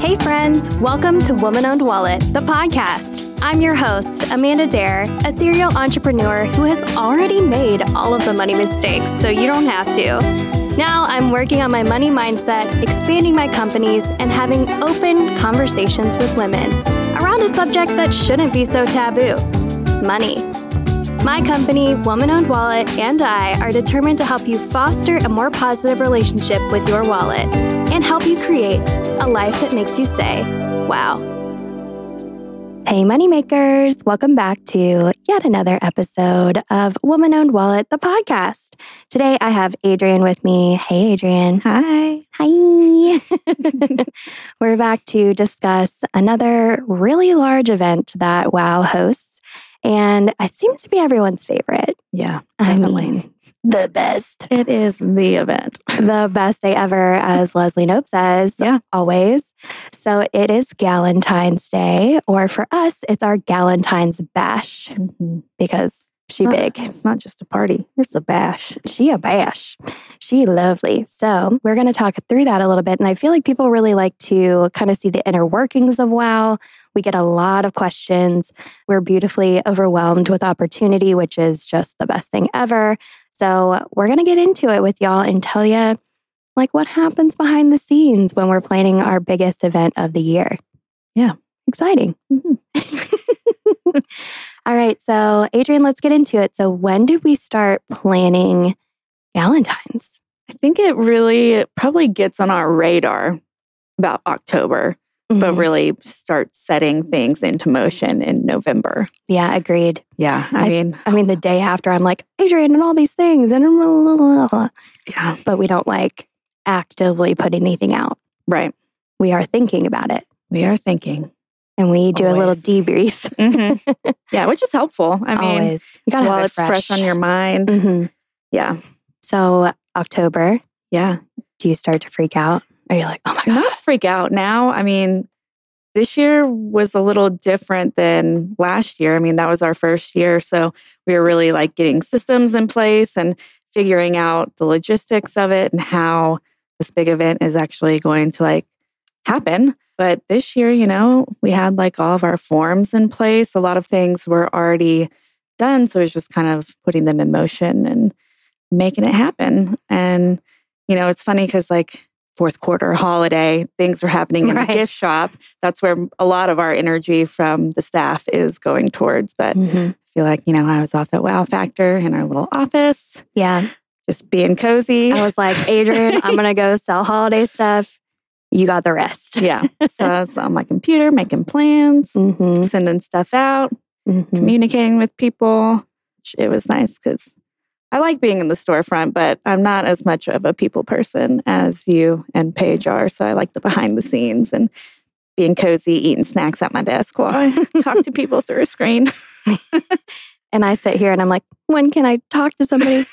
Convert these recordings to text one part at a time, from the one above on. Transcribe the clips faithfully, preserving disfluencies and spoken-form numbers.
Hey friends, welcome to Woman Owned Wallet, the podcast. I'm your host, Amanda Dare, a serial entrepreneur who has already made all of the money mistakes, so you don't have to. Now I'm working on my money mindset, expanding my companies, and having open conversations with women around a subject that shouldn't be so taboo, money. My company, Woman Owned Wallet, and I are determined to help you foster a more positive relationship with your wallet and help you create a life that makes you say, wow. Hey, moneymakers. Welcome back to yet another episode of Woman Owned Wallet, the podcast. Today, I have Adrienne with me. Hey, Adrienne. Hi. Hi. We're back to discuss another really large event that WOW hosts. And it seems to be everyone's favorite. Yeah, definitely. I mean, the best. It is the event. The best day ever, as Leslie Knope says. Yeah. Always. So it is Galentine's Day, or for us, it's our Galentine's Bash, mm-hmm. because she it's big. Not, it's not just a party. It's a bash. She a bash. She lovely. So we're going to talk through that a little bit. And I feel like people really like to kind of see the inner workings of WOW. We get a lot of questions. We're beautifully overwhelmed with opportunity, which is just the best thing ever. So we're going to get into it with y'all and tell you like what happens behind the scenes when we're planning our biggest event of the year. Yeah. Exciting. Mm-hmm. All right. So Adrienne, let's get into it. So when did we start planning Galentine's? I think it really probably gets on our radar about October. Mm-hmm. But really start setting things into motion in November. Yeah, agreed. Yeah, I, I mean... I mean, the day after, I'm like, Adrienne, and all these things, and blah, blah, blah. Yeah. But we don't, like, actively put anything out. Right. We are thinking about it. We are thinking. And we do Always. a little debrief. Mm-hmm. Yeah, which is helpful. I mean, Always. You gotta while have it it's fresh. fresh on your mind. Mm-hmm. Yeah. So, October. Yeah. Do you start to freak out? Are you like, oh my God? Not freak out now. I mean, this year was a little different than last year. I mean, that was our first year. So we were really like getting systems in place and figuring out the logistics of it and how this big event is actually going to like happen. But this year, you know, we had like all of our forms in place. A lot of things were already done. So it was just kind of putting them in motion and making it happen. And, you know, it's funny because like, fourth quarter holiday, things are happening in right. the gift shop. That's where a lot of our energy from the staff is going towards. But mm-hmm. I feel like, you know, I was off at Wow Factor in our little office. Yeah. Just being cozy. I was like, Adrienne, I'm going to go sell holiday stuff. You got the rest. Yeah. So I was on my computer making plans, mm-hmm. sending stuff out, mm-hmm. communicating with people. It was nice because I like being in the storefront, but I'm not as much of a people person as you and Paige are. So I like the behind the scenes and being cozy, eating snacks at my desk while I talk to people through a screen. And I sit here and I'm like, when can I talk to somebody?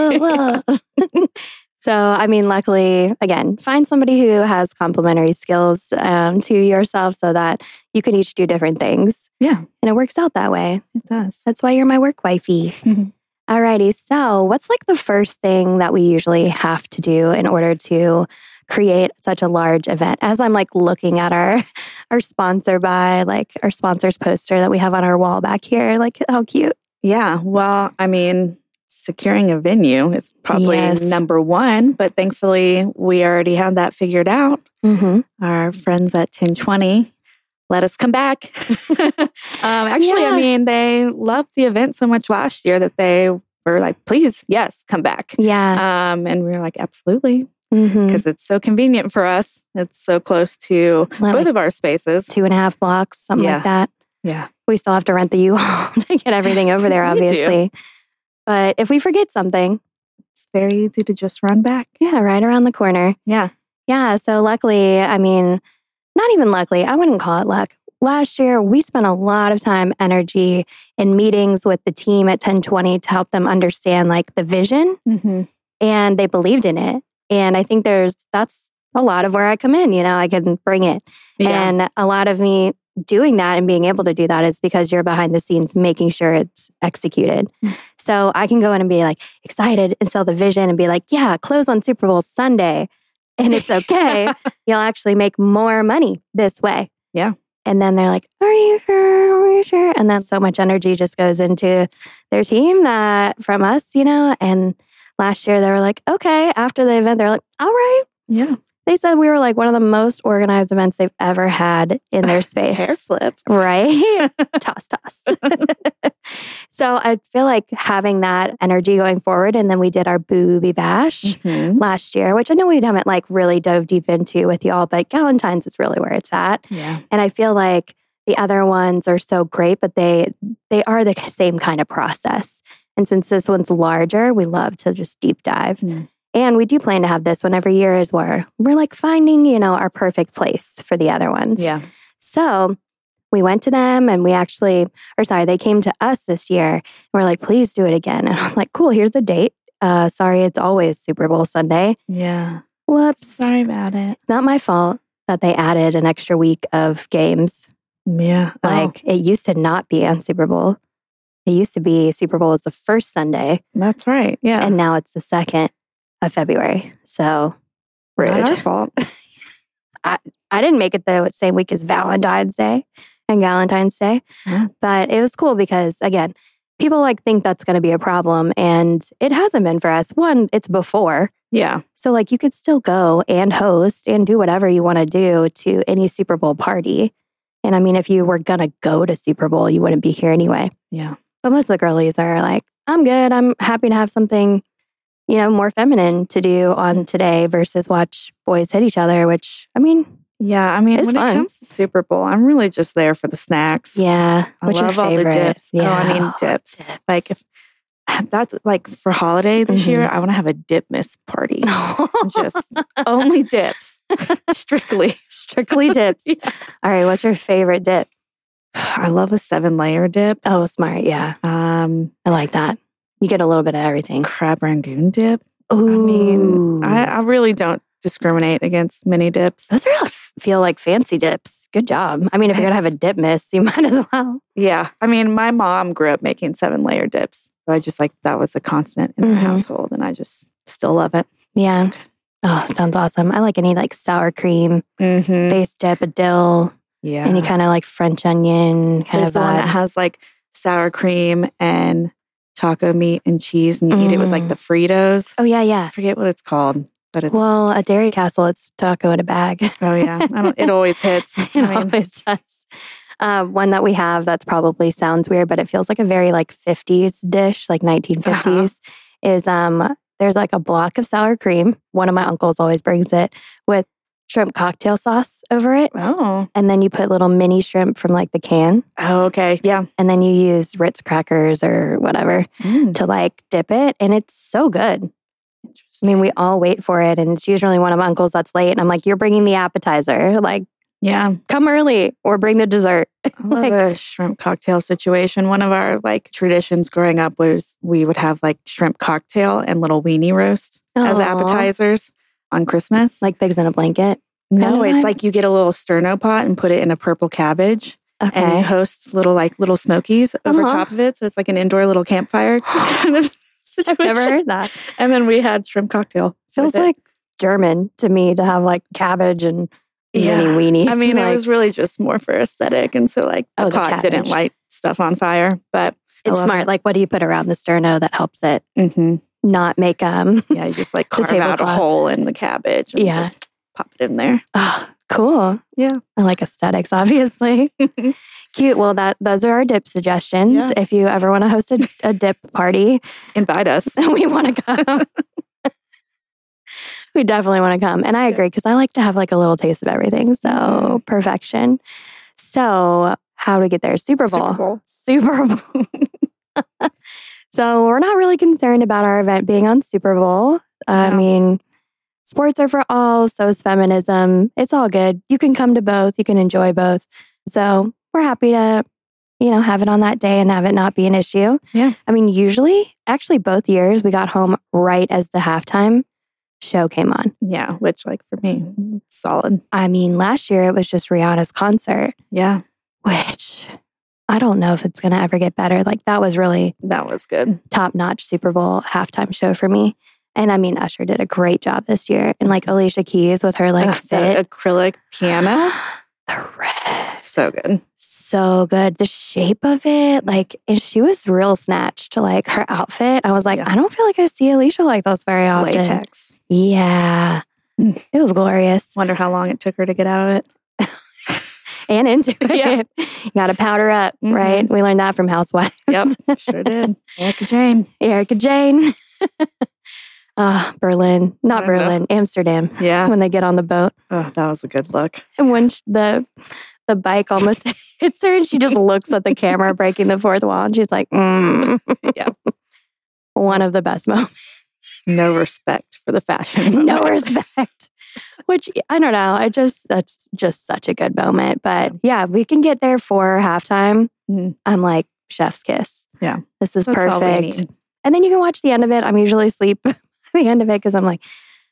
So, I mean, luckily, again, find somebody who has complementary skills um, to yourself so that you can each do different things. Yeah. And it works out that way. It does. That's why you're my work wifey. Alrighty, so what's like the first thing that we usually have to do in order to create such a large event? As I'm like looking at our our sponsor by like our sponsors poster that we have on our wall back here, like how cute. Yeah, well, I mean, securing a venue is probably yes. number one, but thankfully we already had that figured out. Mm-hmm. Our friends at ten twenty let us come back. um, actually, yeah. I mean, they loved the event so much last year that they were like, please, yes, come back. Yeah. Um, and we were like, absolutely. Because mm-hmm. it's so convenient for us. It's so close to like both of our spaces. Two and a half blocks, something yeah. like that. Yeah. We still have to rent the U-Haul to get everything over there, obviously. But if we forget something, it's very easy to just run back. Yeah, right around the corner. Yeah. Yeah. So luckily, I mean, not even luckily, I wouldn't call it luck. Last year, we spent a lot of time, energy in meetings with the team at ten twenty to help them understand like the vision, mm-hmm. and they believed in it. And I think there's, that's a lot of where I come in, you know, I can bring it. Yeah. And a lot of me doing that and being able to do that is because you're behind the scenes making sure it's executed. Mm-hmm. So I can go in and be like excited and sell the vision and be like, yeah, close on Super Bowl Sunday. and it's okay. You'll actually make more money this way. Yeah. And then they're like, are you sure? Are you sure? And then so much energy just goes into their team that from us, you know, and last year they were like, okay, after the event, they're like, all right. Yeah. They said we were like one of the most organized events they've ever had in their space. Hair flip. Right? Toss, toss. So I feel like having that energy going forward. And then we did our Booby Bash Mm-hmm. last year, which I know we haven't like really dove deep into with y'all, but Galentine's is really where it's at. Yeah. And I feel like the other ones are so great, but they they are the same kind of process. And since this one's larger, we love to just deep dive. Mm. And we do plan to have this one every year as well. We're like finding, you know, our perfect place for the other ones. Yeah. So we went to them and we actually, or sorry, they came to us this year and we're like, please do it again. And I'm like, cool, here's the date. Uh, sorry, it's always Super Bowl Sunday. Yeah. Whoops. Sorry about it. Not my fault that they added an extra week of games. Yeah. Like it used to not be on Super Bowl. It used to be Super Bowl was the first Sunday. Oh, that's right. Yeah. And now it's the second of February. So rude. Not our fault. I, I didn't make it the same week as Valentine's Day and Galentine's Day. Yeah. But it was cool because, again, people like think that's going to be a problem. And it hasn't been for us. One, it's before. Yeah. So like you could still go and host and do whatever you want to do to any Super Bowl party. And I mean, if you were going to go to Super Bowl, you wouldn't be here anyway. Yeah. But most of the girlies are like, I'm good. I'm happy to have something, you know, more feminine to do on today versus watch boys hit each other, which, I mean, Yeah. I mean, it's when fun. it comes to Super Bowl, I'm really just there for the snacks. Yeah. I What's love your all the favorite? dips. Yeah. Oh, I mean, dips. Dips. Like, if that's like for holiday this Mhm. year, I want to have a dip miss party. Just only dips. Strictly. Strictly dips. Yeah. All right. What's your favorite dip? I love a seven layer dip. Oh, smart. Yeah. Um, I like that. You get a little bit of everything. crab rangoon dip. Ooh. I mean, I, I really don't discriminate against mini dips. Those are feel like fancy dips. Good job. I mean, if you're going to have a dip miss, you might as well. Yeah. I mean, my mom grew up making seven layer dips. So I just like that was a constant in Mhm. our household. And I just still love it. Yeah. Oh, sounds awesome. I like any like sour cream Mm-hmm. based dip, a dill, Yeah. any kind of like French onion kind There's of the one that vibe. has like sour cream and taco meat and cheese, and you eat it with like Mm. the Fritos. Oh, yeah, I yeah. forget what it's called, but it's Well, a Dairy Castle, it's taco in a bag. oh yeah, I don't, it always hits. It I mean, always does. Uh, one that we have that's probably sounds weird, but it feels like a very like fifties dish, like nineteen fifties, is um there's like a block of sour cream. One of my uncles always brings it with shrimp cocktail sauce over it. oh, And then you put little mini shrimp from like the can. oh, okay, yeah. And then you use Ritz crackers or whatever Mm, to like dip it. And it's so good. I interesting. mean, we all wait for it. And it's usually one of my uncles that's late. And I'm like, you're bringing the appetizer. Like, yeah, come early or bring the dessert. I love Like- a shrimp cocktail situation. One of our like traditions growing up was we would have like shrimp cocktail and little weenie roast as Aw. appetizers on Christmas. Like pigs in a blanket. no, kind of it's vibe? like you get a little sterno pot and put it in a purple cabbage. And you Okay. host little like little smokies over Uh-huh. top of it. So it's like an indoor little campfire kind of situation. I've never heard that. And then we had shrimp cocktail. Feels with it. like German to me to have like cabbage and Yeah. mini weenie. I mean, like, it was really just more for aesthetic. And so like the Oh, the pot didn't cabbage. light stuff on fire. But it's love smart. Like, what do you put around the sterno that helps it hmm not make um? yeah, you just like carve out a tablecloth. hole in the cabbage and Yeah. just pop it in there. Oh, cool. Yeah. I like aesthetics, obviously. Cute. Well, that those are our dip suggestions. Yeah. If you ever want to host a, a dip party, Invite us. we want to come. We definitely want to come. And I agree because I like to have like a little taste of everything. So Mhm. perfection. So how do we get there? Super Bowl. Super Bowl. Super Bowl. So we're not really concerned about our event being on Super Bowl. I No. mean, sports are for all, so is feminism. It's all good. You can come to both. You can enjoy both. So we're happy to, you know, have it on that day and have it not be an issue. Yeah. I mean, usually, actually both years, we got home right as the halftime show came on. Yeah. Which like for me, it's solid. I mean, last year it was just Rihanna's concert, Yeah. which I don't know if it's going to ever get better. Like that was really That was good. top-notch Super Bowl halftime show for me. And I mean, Usher did a great job this year. And like Alicia Keys with her like uh, fit. acrylic piano. The red. So good. So good. The shape of it, like, and she was real snatched to like her outfit. I was like, yeah. I don't feel like I see Alicia like this very often. Latex. Yeah. Mm. It was glorious. Wonder how long it took her to get out of it. And into it. Yeah. You got to powder up, mm-hmm. right? We learned that from Housewives. Yep, sure did. Erika Jayne. Erika Jayne. Ah, uh, Berlin. Not Berlin, know. Amsterdam. Yeah. When they get on the boat. Oh, that was a good look. And when she, the the bike almost hits her and she just looks at the camera breaking the fourth wall and she's like, mm. Yeah. One of the best moments. No respect for the fashion moment. No respect. Which, I don't know. I just, that's just such a good moment. But yeah, we can get there for halftime. Mm-hmm. I'm like, chef's kiss. Yeah. This is That's perfect. And then you can watch the end of it. I'm usually asleep at the end of it because I'm like,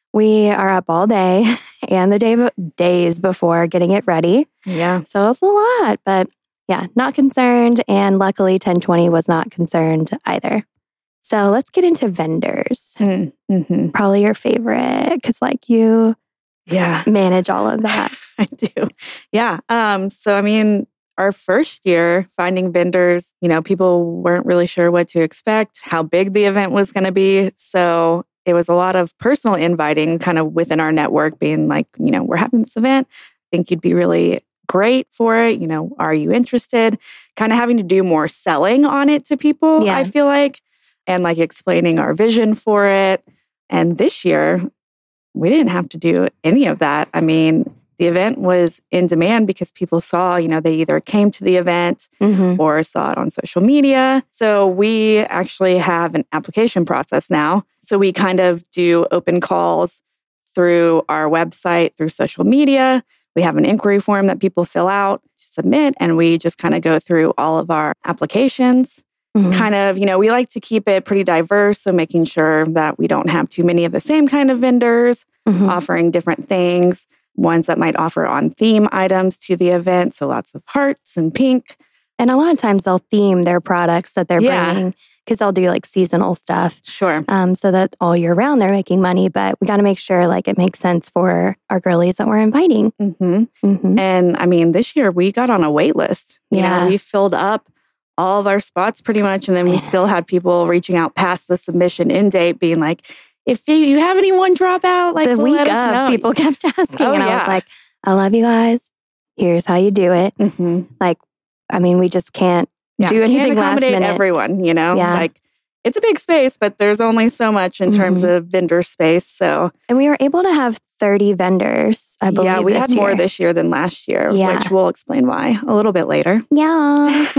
we are up all day and the day days before getting it ready. Yeah. So it's a lot. But yeah, not concerned. And luckily, ten twenty was not concerned either. So let's get into vendors. Mm-hmm. Probably your favorite because like you... Yeah. manage all of that. I do. Yeah. Um, so, I mean, our first year finding vendors, you know, people weren't really sure what to expect, how big the event was going to be. So it was a lot of personal inviting kind of within our network being like, you know, we're having this event. I think you'd be really great for it. You know, are you interested? Kind of having to do more selling on it to people, yeah. I feel like, and like explaining our vision for it. And this year, we didn't have to do any of that. I mean, the event was in demand because people saw, you know, they either came to the event mm-hmm. or saw it on social media. So we actually have an application process now. So we kind of do open calls through our website, through social media. We have an inquiry form that people fill out to submit, and we just kind of go through all of our applications. Mm-hmm. Kind of, you know, we like to keep it pretty diverse. So making sure that we don't have too many of the same kind of vendors mm-hmm. offering different things, ones that might offer on theme items to the event. So lots of hearts and pink. And a lot of times they'll theme their products that they're yeah. bringing because they'll do like seasonal stuff. Sure. Um, so that all year round they're making money. But we got to make sure like it makes sense for our girlies that we're inviting. Mm-hmm. Mm-hmm. And I mean, this year we got on a wait list. You yeah. know, we filled up all of our spots pretty much. And then we still had people reaching out past the submission end date being like, if you have anyone drop out, like the week let us of, know. People kept asking. Oh, and yeah. I was like, I love you guys. Here's how you do it. Mm-hmm. Like, I mean, we just can't yeah, do anything can't accommodate last minute. Everyone, you know? Yeah. Like, it's a big space, but there's only so much in mm-hmm. terms of vendor space. So, and we were able to have thirty vendors, I believe. Yeah, we this had year. more this year than last year, yeah. which we'll explain why a little bit later. Yeah.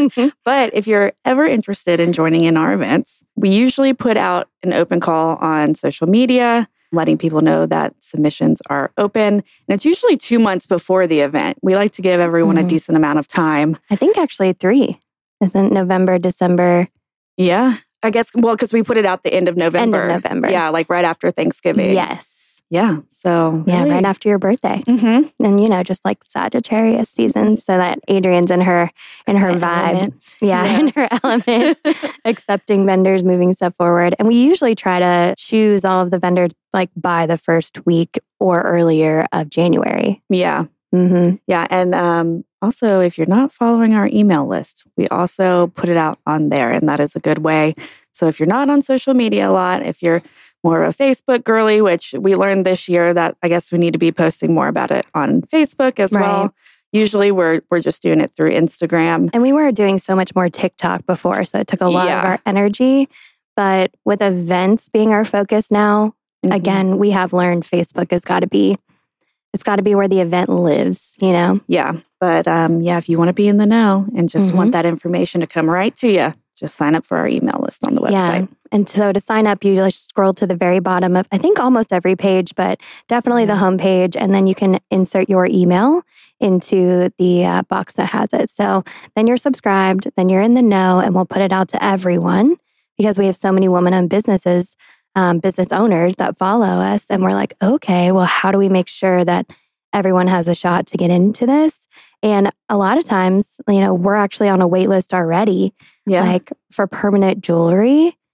But if you're ever interested in joining in our events, we usually put out an open call on social media, letting people know that submissions are open. And it's usually two months before the event. We like to give everyone mm-hmm. a decent amount of time. I think actually three. Isn't November, December? Yeah. I guess, well, because we put it out the end of November. End of November. Yeah, like right after Thanksgiving. Yes. Yeah. So, yeah, really. right after your birthday. Mm-hmm. And, you know, just like Sagittarius season so that Adrian's in her in her the vibe. Element. Yeah, yes. in her element, accepting vendors, moving stuff forward. And we usually try to choose all of the vendors like by the first week or earlier of January. Yeah. Mm-hmm. Yeah. And um, also, if you're not following our email list, we also put it out on there. And that is a good way. So if you're not on social media a lot, if you're more of a Facebook girly, which we learned this year that I guess we need to be posting more about it on Facebook as right. well. Usually we're we're just doing it through Instagram. And we were doing so much more TikTok before, so it took a lot yeah. of our energy. But with events being our focus now, mm-hmm. again, we have learned Facebook has got to be, it's got to be where the event lives, you know? Yeah. But um, yeah, if you want to be in the know and just mm-hmm. want that information to come right to you, just sign up for our email list on the website. Yeah. And so to sign up, you just scroll to the very bottom of, I think almost every page, but definitely the home page. And then you can insert your email into the uh, box that has it. So then you're subscribed, then you're in the know, and we'll put it out to everyone because we have so many women-owned businesses, um, business owners that follow us. And we're like, okay, well, how do we make sure that everyone has a shot to get into this? And a lot of times, you know, we're actually on a wait list already, yeah. like for permanent jewelry.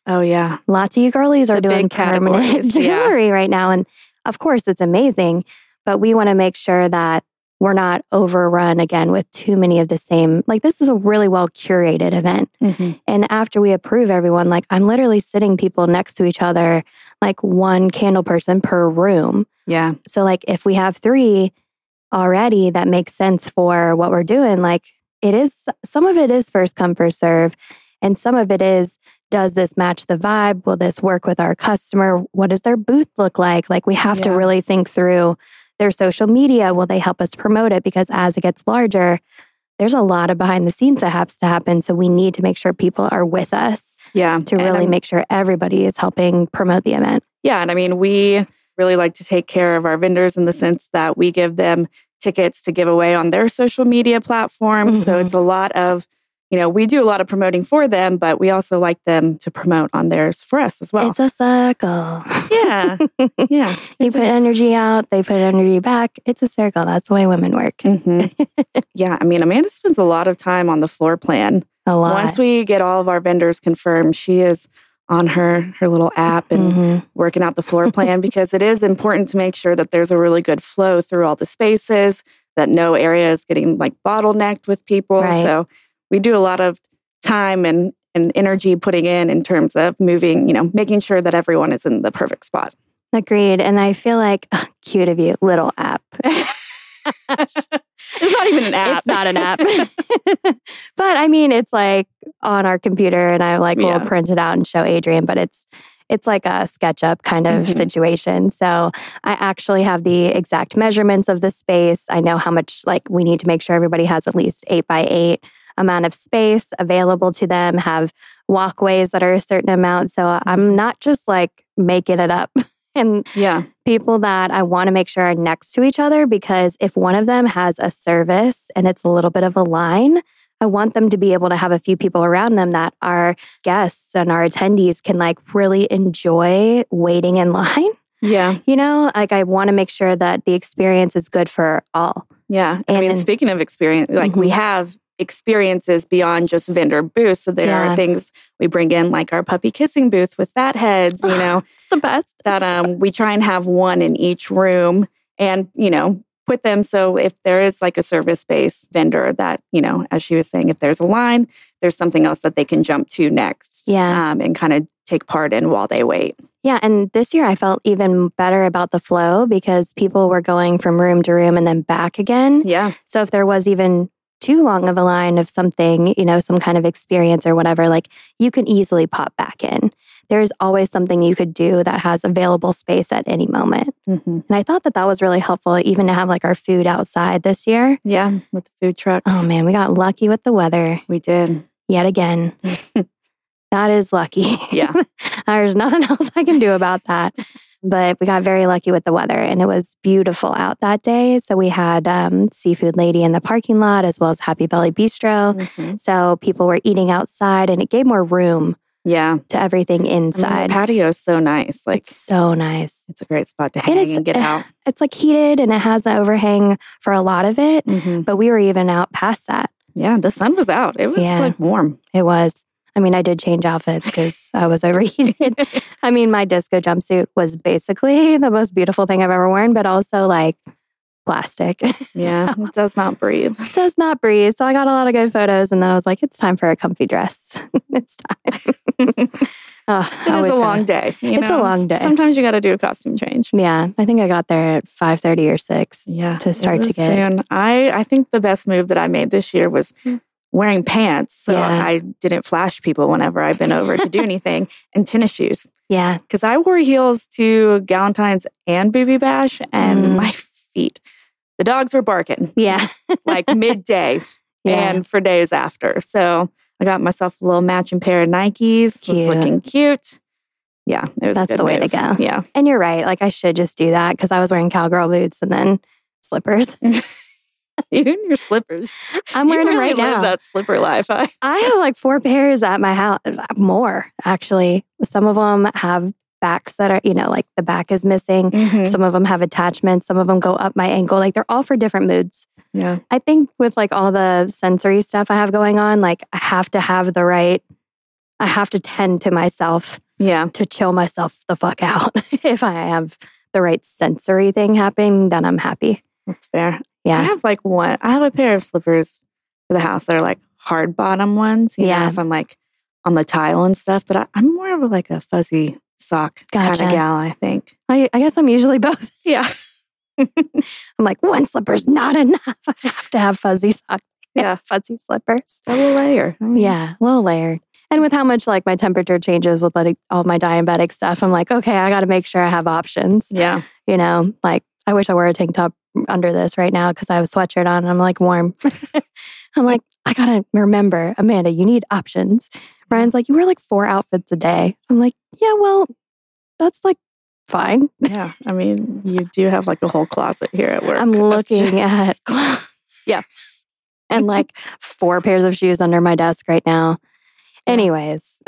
Oh, yeah. Lots of you girlies are The doing big permanent categories, yeah. jewelry right now. And of course, it's amazing. But we want to make sure that we're not overrun again with too many of the same. Like, this is a really well curated event. Mm-hmm. And after we approve everyone, like, I'm literally sitting people next to each other, like one candle person per room. Yeah. So, like, if we have three already, that makes sense for what we're doing. Like, it is, some of it is first come, first serve. And some of it is, does this match the vibe? Will this work with our customer? What does their booth look like? Like, we have Yeah. to really think through their social media. Will they help us promote it? Because as it gets larger, there's a lot of behind the scenes that has to happen. So we need to make sure people are with us Yeah. to really And, make sure everybody is helping promote the event. Yeah. And I mean, we really like to take care of our vendors in the sense that we give them tickets to give away on their social media platforms. Mm-hmm. So it's a lot of, you know, we do a lot of promoting for them, but we also like them to promote on theirs for us as well. It's a circle. Yeah. Yeah. You put energy out, they put energy back. It's a circle. That's the way women work. Mm-hmm. Yeah. I mean, Amanda spends a lot of time on the floor plan. A lot. Once we get all of our vendors confirmed, she is on her, her little app and Mm-hmm. working out the floor plan because it is important to make sure that there's a really good flow through all the spaces, that no area is getting like bottlenecked with people. Right. So we do a lot of time and, and energy putting in in terms of moving, you know, making sure that everyone is in the perfect spot. Agreed. And I feel like, oh, cute of you, little app. It's not even an app. It's not an app. But I mean, it's like on our computer and I like Yeah. will print it out and show Adrian, but it's it's like a SketchUp kind of Mhm. situation. So I actually have the exact measurements of the space. I know how much, like, we need to make sure everybody has at least eight by eight amount of space available to them, have walkways that are a certain amount. So I'm not just like making it up. And Yeah. people that I want to make sure are next to each other, because if one of them has a service and it's a little bit of a line, I want them to be able to have a few people around them that our guests and our attendees can like really enjoy waiting in line. Yeah. You know, like I want to make sure that the experience is good for all. Yeah. I mean, And- speaking of experience, like we Mhm. have experiences beyond just vendor booths. So there Yeah. are things we bring in, like our puppy kissing booth with fatheads, you know, It's the best. that um we try and have one in each room and, you know, put them so if there is like a service-based vendor that, you know, as she was saying, if there's a line, there's something else that they can jump to next. Yeah. Um, and kind of take part in while they wait. Yeah. And this year I felt even better about the flow because people were going from room to room and then back again. Yeah. So if there was even too long of a line of something, you know, some kind of experience or whatever, like you can easily pop back in. There's always something you could do that has available space at any moment. Mm-hmm. And I thought that that was really helpful, even to have like our food outside this year. Yeah. With the food trucks. Oh man, we got lucky with the weather We did. yet again. That is lucky. Yeah. There's nothing else I can do about that. But we got very lucky with the weather and it was beautiful out that day. So we had um, Seafood Lady in the parking lot as well as Happy Belly Bistro. Mm-hmm. So people were eating outside and it gave more room Yeah. to everything I mean, inside. the patio is so nice. Like It's so nice. it's a great spot to hang it's- and get out. It's like heated and it has an overhang for a lot of it. Mm-hmm. But we were even out past that. Yeah, the sun was out. It was Yeah. like warm. It was. I mean, I did change outfits because I was overheated. I mean, my disco jumpsuit was basically the most beautiful thing I've ever worn, but also like plastic. Yeah, So, it does not breathe. it does not breathe. So I got a lot of good photos and then I was like, it's time for a comfy dress. It's time. Oh, It always is a gotta- long day. You It's a know? long day. Sometimes you got to do a costume change. Yeah, I think I got there at five thirty or six. Yeah, To it start to was get- soon. I I think the best move that I made this year was wearing pants, so Yeah. I didn't flash people whenever I've been over to do anything, and tennis shoes Yeah. because I wore heels to Galentine's and Booby Bash, and Mm. my feet, the dogs were barking Yeah. like midday Yeah. and for days after. So I got myself a little matching pair of Nikes. Was Cute. looking cute. Yeah, it was a That's good the way to move. go. Yeah. And you're right. Like I should just do that because I was wearing cowgirl boots and then slippers. You and your slippers. I'm wearing you them really right live now. that slipper life. I, I have like four pairs at my house, more actually. Some of them have backs that are, you know, like the back is missing. Mhm. Some of them have attachments. Some of them go up my ankle. Like they're all for different moods. Yeah. I think with like all the sensory stuff I have going on, like I have to have the right I have to tend to myself Yeah. to chill myself the fuck out. If I have the right sensory thing happening, then I'm happy. That's fair. Yeah. I have like one, I have a pair of slippers for the house that are like hard bottom ones. You Yeah. know, if I'm like on the tile and stuff, but I, I'm more of a, like a fuzzy sock Gotcha. kind of gal, I think. I, I guess I'm usually both. Yeah. I'm like, one slipper's not enough. I have to have fuzzy socks. Yeah. Fuzzy slippers. Double layer. I mean, Yeah, a little layer. And with how much like my temperature changes with like all my diabetic stuff, I'm like, okay, I got to make sure I have options. Yeah. You know, like I wish I wore a tank top under this right now because I have a sweatshirt on and I'm like warm. I'm like, I got to remember, Amanda, you need options. Brian's like, you wear like four outfits a day. I'm like, yeah, well, that's like fine. Yeah. I mean, you do have like a whole closet here at work. I'm looking at clothes. Yeah. And like four pairs of shoes under my desk right now. Anyways,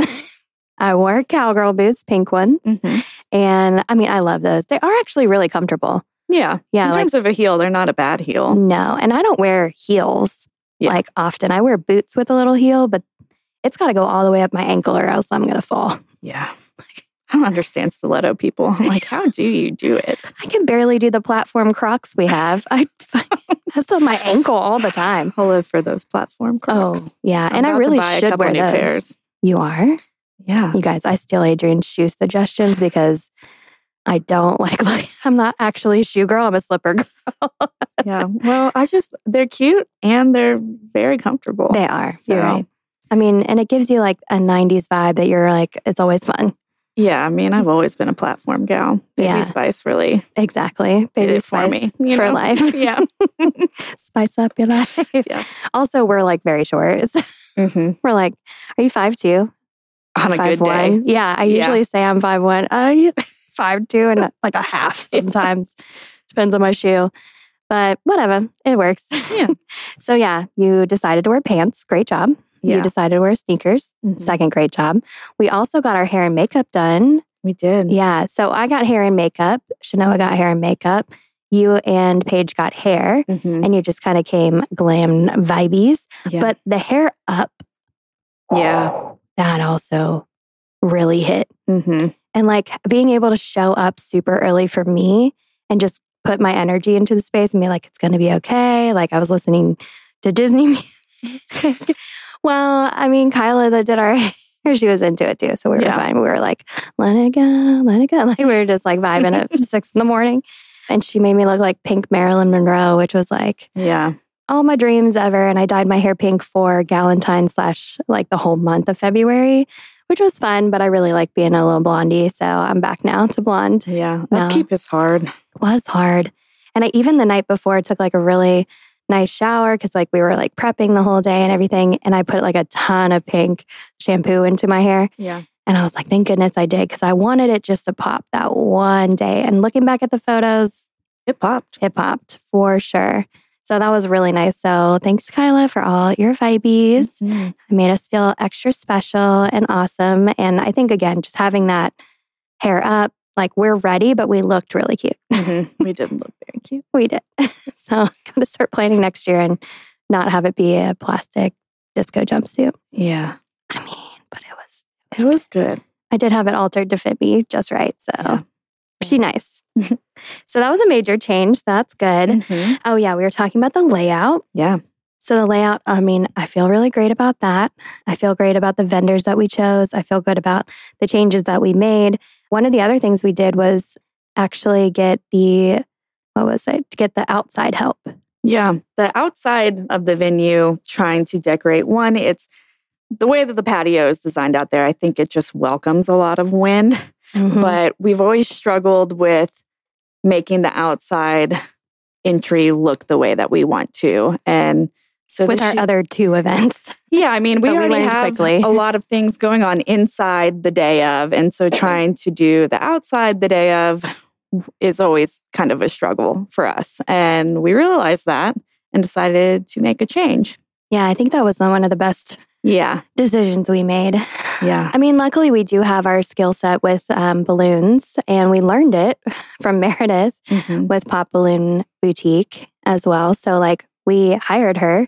I wore cowgirl boots, pink ones. Mhm. And I mean, I love those. They are actually really comfortable. Yeah. Yeah. In like, terms of a heel, they're not a bad heel. no. And I don't wear heels Yeah. like often. I wear boots with a little heel, but it's got to go all the way up my ankle or else I'm going to fall. Yeah. I don't understand stiletto people. I'm like, how do you do it? I can barely do the platform Crocs we have. I that's on my ankle all the time. I'll live for those platform Crocs. Oh, yeah. I'm and I about to really buy a should couple wear new those. pairs. You are? Yeah. You guys, I steal Adrian's shoe suggestions because I don't like, like, I'm not actually a shoe girl. I'm a slipper girl. Yeah. Well, I just, they're cute and they're very comfortable. They are. So, You're right. I mean, and it gives you like a nineties vibe that you're like, it's always fun. Yeah. I mean, I've always been a platform gal. Baby Yeah. Spice really Exactly. did Baby it for spice me. you for know? life. Yeah. Spice up your life. Yeah. Also, we're like very short. hmm We're like, are you five two? On a five good day. one? Yeah, I Yeah. usually say I'm five one. Uh, five two and like a half sometimes. Depends on my shoe. But whatever, it works. Yeah. So yeah, you decided to wear pants. Great job. You Yeah. decided to wear sneakers. Mhm. Second, great job. We also got our hair and makeup done. We did. Yeah. So I got hair and makeup. Shanoa got hair and makeup. You and Paige got hair. Mhm. And you just kind of came glam vibies. Yeah. But the hair up, yeah. that also really hit. hmm And like being able to show up super early for me and just put my energy into the space and be like, it's going to be okay. Like I was listening to Disney music. Well, I mean, Kyla that did our hair, she was into it too. So we were Yeah. fine. We were like, let it go, let it go. Like we were just like vibing at six in the morning. And she made me look like pink Marilyn Monroe, which was like Yeah. all my dreams ever. And I dyed my hair pink for Galentine slash like the whole month of February, which was fun. But I really like being a little blondie. So I'm back now to blonde. Yeah. No. Upkeep is hard. It was hard. And I even the night before took like a really nice shower because like we were like prepping the whole day and everything. And I put like a ton of pink shampoo into my hair. Yeah. And I was like, thank goodness I did because I wanted it just to pop that one day. And looking back at the photos, It popped. it popped for sure. So that was really nice. So thanks, Kyla, for all your vibies. Mhm. It made us feel extra special and awesome. And I think, again, just having that hair up, like we're ready, but we looked really cute. Mhm. We did look very cute. We did. So got to start planning next year and not have it be a plastic disco jumpsuit. Yeah. I mean, but it was, It was good. I did have it altered to fit me just right. So Yeah. she nice. So that was a major change. That's good. Mhm. Oh, yeah. We were talking about the layout. Yeah. So the layout, I mean, I feel really great about that. I feel great about the vendors that we chose. I feel good about the changes that we made. One of the other things we did was actually get the, what was it? To get the outside help. Yeah. The outside of the venue, trying to decorate one, it's the way that the patio is designed out there. I think it just welcomes a lot of wind, Mhm. but we've always struggled with making the outside entry look the way that we want to. And so With this our year- other two events. Yeah, I mean, we But we already learned have quickly. a lot of things going on inside the day of. And so trying to do the outside the day of is always kind of a struggle for us. And we realized that and decided to make a change. Yeah, I think that was one of the best Yeah. decisions we made. Yeah. I mean, luckily we do have our skill set with um, balloons and we learned it from Meredith Mhm. with Pop Balloon Boutique as well. So like we hired her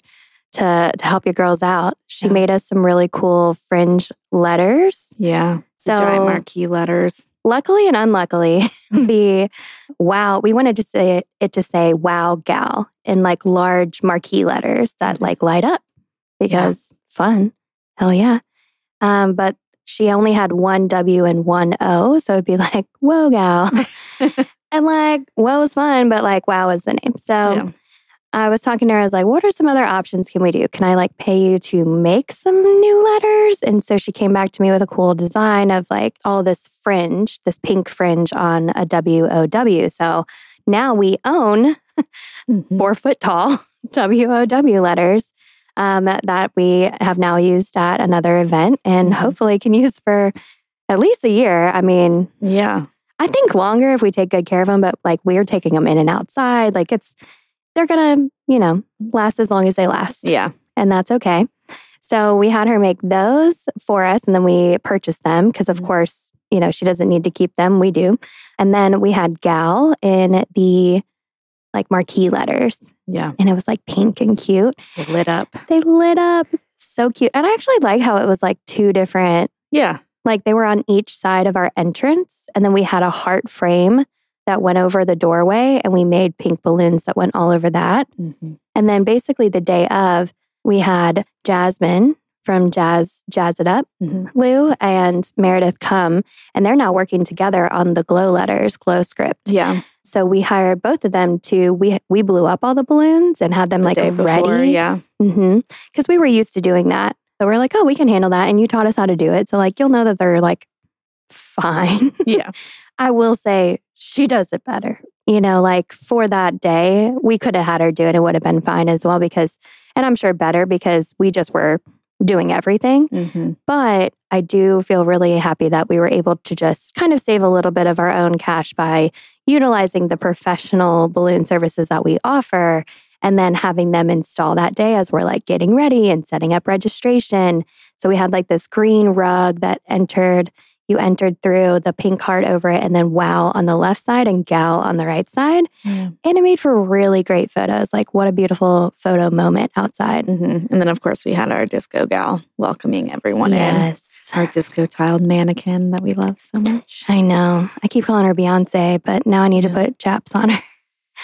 to to help your girls out. She Yeah. made us some really cool fringe letters. Yeah. So The giant marquee letters. luckily and unluckily, the wow, we wanted to say it, it to say wow gal in like large marquee letters that Mhm. like light up because fun. Hell yeah. Um, but she only had one W and one O. So it'd be like, whoa gal. And like, whoa was fun, but like wow was the name. So Yeah. I was talking to her. I was like, what are some other options can we do? Can I like pay you to make some new letters? And so she came back to me with a cool design of like all this fringe, this pink fringe on a W O W. So now we own Mhm. four foot tall W O W letters um, that we have now used at another event and Mhm. hopefully can use for at least a year. I mean, Yeah. I think longer if we take good care of them, but like we're taking them in and outside. Like it's, they're going to, you know, last as long as they last. Yeah. And that's okay. So we had her make those for us and then we purchased them because, of Mhm. course, you know, she doesn't need to keep them. We do. And then we had gal in the like marquee letters Yeah. and it was like pink and cute. It lit up. They lit up. So cute. And I actually like how it was like two different, Yeah. like they were on each side of our entrance. And then we had a heart frame that went over the doorway and we made pink balloons that went all over that. Mhm. And then basically the day of, we had Jasmine from Jazz Jazz It Up, Mhm. Lou, and Meredith come, and they're now working together on the glow letters, glow script. Yeah. So we hired both of them to, we we blew up all the balloons and had them The like day before, ready. Yeah. Mm-hmm. Because we were used to doing that. So we're like, oh, we can handle that. And you taught us how to do it. So like, you'll know that they're like fine. Yeah. I will say she does it better. You know, like for that day, we could have had her do it. It would have been fine as well because, and I'm sure better because we just were doing everything. Mhm. But I do feel really happy that we were able to just kind of save a little bit of our own cash by utilizing the professional balloon services that we offer and then having them install that day as we're like getting ready and setting up registration. So we had like this green rug that entered, you entered through the pink heart over it and then wow on the left side and gal on the right side. Yeah. And it made for really great photos. Like what a beautiful photo moment outside. Mhm. And then, of course, we had our disco gal welcoming everyone in. Yes. Our disco tiled mannequin that we love so much. I know. I keep calling her Beyonce, but now I need Yeah. to put chaps on her.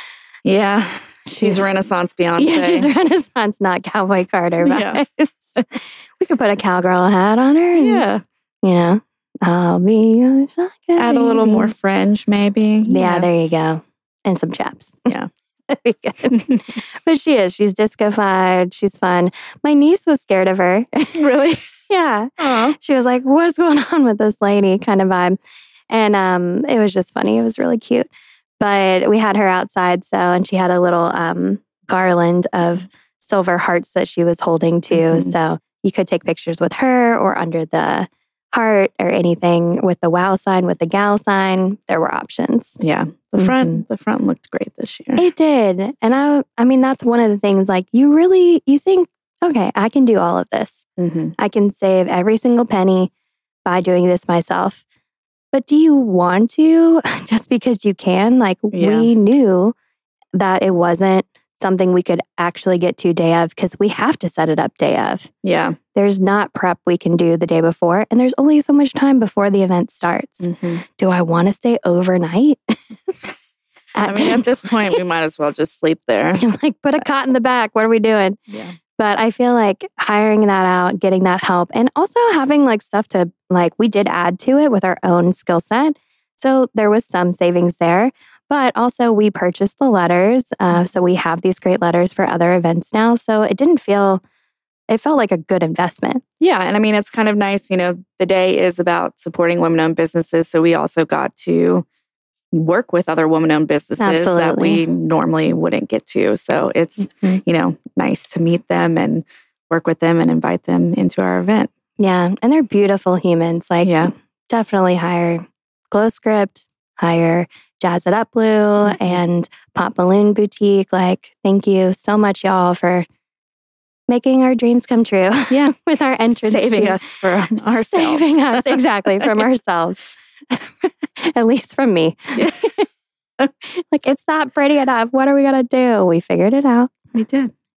Yeah. She's, She's- Renaissance Beyonce. Yeah, she's Renaissance, not Cowboy Carter Yeah. vibes. We could put a cowgirl hat on her. And, Yeah. You know, I'll be your shotgun Add a little baby. more fringe, maybe. Yeah, there you go. And some chaps. Yeah. That'd be good. But she is. She's disco-fied. She's fun. My niece was scared of her. Really? Yeah. Oh. She was like, what's going on with this lady kind of vibe. And um, it was just funny. It was really cute. But we had her outside. So, and she had a little um, garland of silver hearts that she was holding too. Mhm. So you could take pictures with her or under the heart or anything with the wow sign, with the gal sign. There were options. Yeah. The front, the front looked great this year. It did. And I I mean, that's one of the things like you really, you think, okay, I can do all of this. Mhm. I can save every single penny by doing this myself. But do you want to just because you can? Like Yeah. we knew that it wasn't something we could actually get to day of because we have to set it up day of. Yeah. There's not prep we can do the day before. And there's only so much time before the event starts. Mhm. Do I want to stay overnight? I mean, at this point, we might as well just sleep there. I'm like, put a cot in the back. What are we doing? Yeah. But I feel like hiring that out, getting that help, and also having like stuff to like, we did add to it with our own skill set. So there was some savings there. But also we purchased the letters. Uh, so we have these great letters for other events now. So it didn't feel, it felt like a good investment. Yeah. And I mean, it's kind of nice. You know, the day is about supporting women owned businesses. So we also got to work with other woman owned businesses Absolutely. that we normally wouldn't get to. So it's, Mhm. you know, nice to meet them and work with them and invite them into our event. Yeah. And they're beautiful humans. Like, Yeah. definitely hire Glow Script, hire Jazz It Up Blue, Mhm. and Pop Balloon Boutique. Like, thank you so much, y'all, for making our dreams come true. Yeah. With our entrance. Saving to- us from ourselves. Saving us, exactly, from ourselves. At least from me. Yeah. Like, it's not pretty enough. What are we going to do? We figured it out. We did.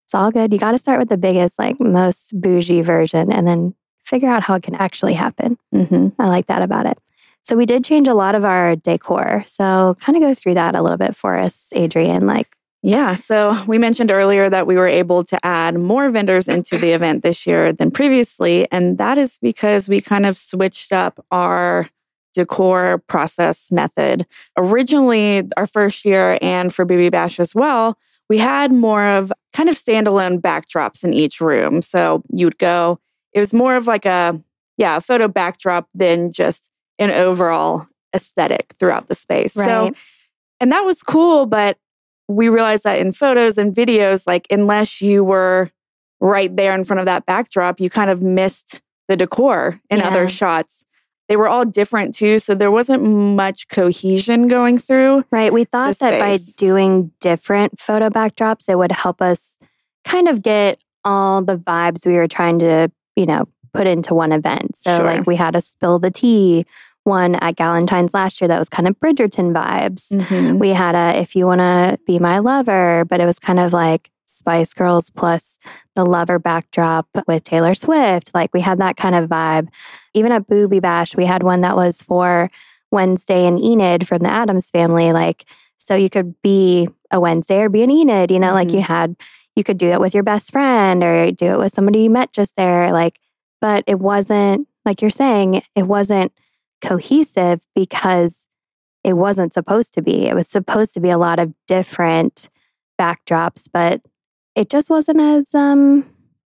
It's all good. You got to start with the biggest, like most bougie version and then figure out how it can actually happen. Mm-hmm. I like that about it. So we did change a lot of our decor. So kind of go through that a little bit for us, Adrienne. Like, Yeah, so we mentioned earlier that we were able to add more vendors into the event this year than previously. And that is because we kind of switched up our decor process method. Originally, our first year and for Booby Bash as well, we had more of kind of standalone backdrops in each room. So you'd go, it was more of like a, yeah, a photo backdrop than just an overall aesthetic throughout the space. Right. So, and that was cool, but we realized that in photos and videos, like unless you were right there in front of that backdrop, you kind of missed the decor in Yeah. other shots. They were all different too, so there wasn't much cohesion going through. Right. We thought the that by space. doing different photo backdrops, it would help us kind of get all the vibes we were trying to, you know, put into one event. So Sure. like we had a Spill the Tea one at Galentine's last year that was kind of Bridgerton vibes. Mhm. We had a If You Want to Be My Lover, but it was kind of like Spice Girls plus the Lover backdrop with Taylor Swift. Like we had that kind of vibe. Even at Booby Bash, we had one that was for Wednesday and Enid from the Addams Family. Like, so you could be a Wednesday or be an Enid, you know, like Mhm. you had, you could do it with your best friend or do it with somebody you met just there. Like, but it wasn't, like you're saying, it wasn't cohesive because it wasn't supposed to be. It was supposed to be a lot of different backdrops, but it just wasn't as, um,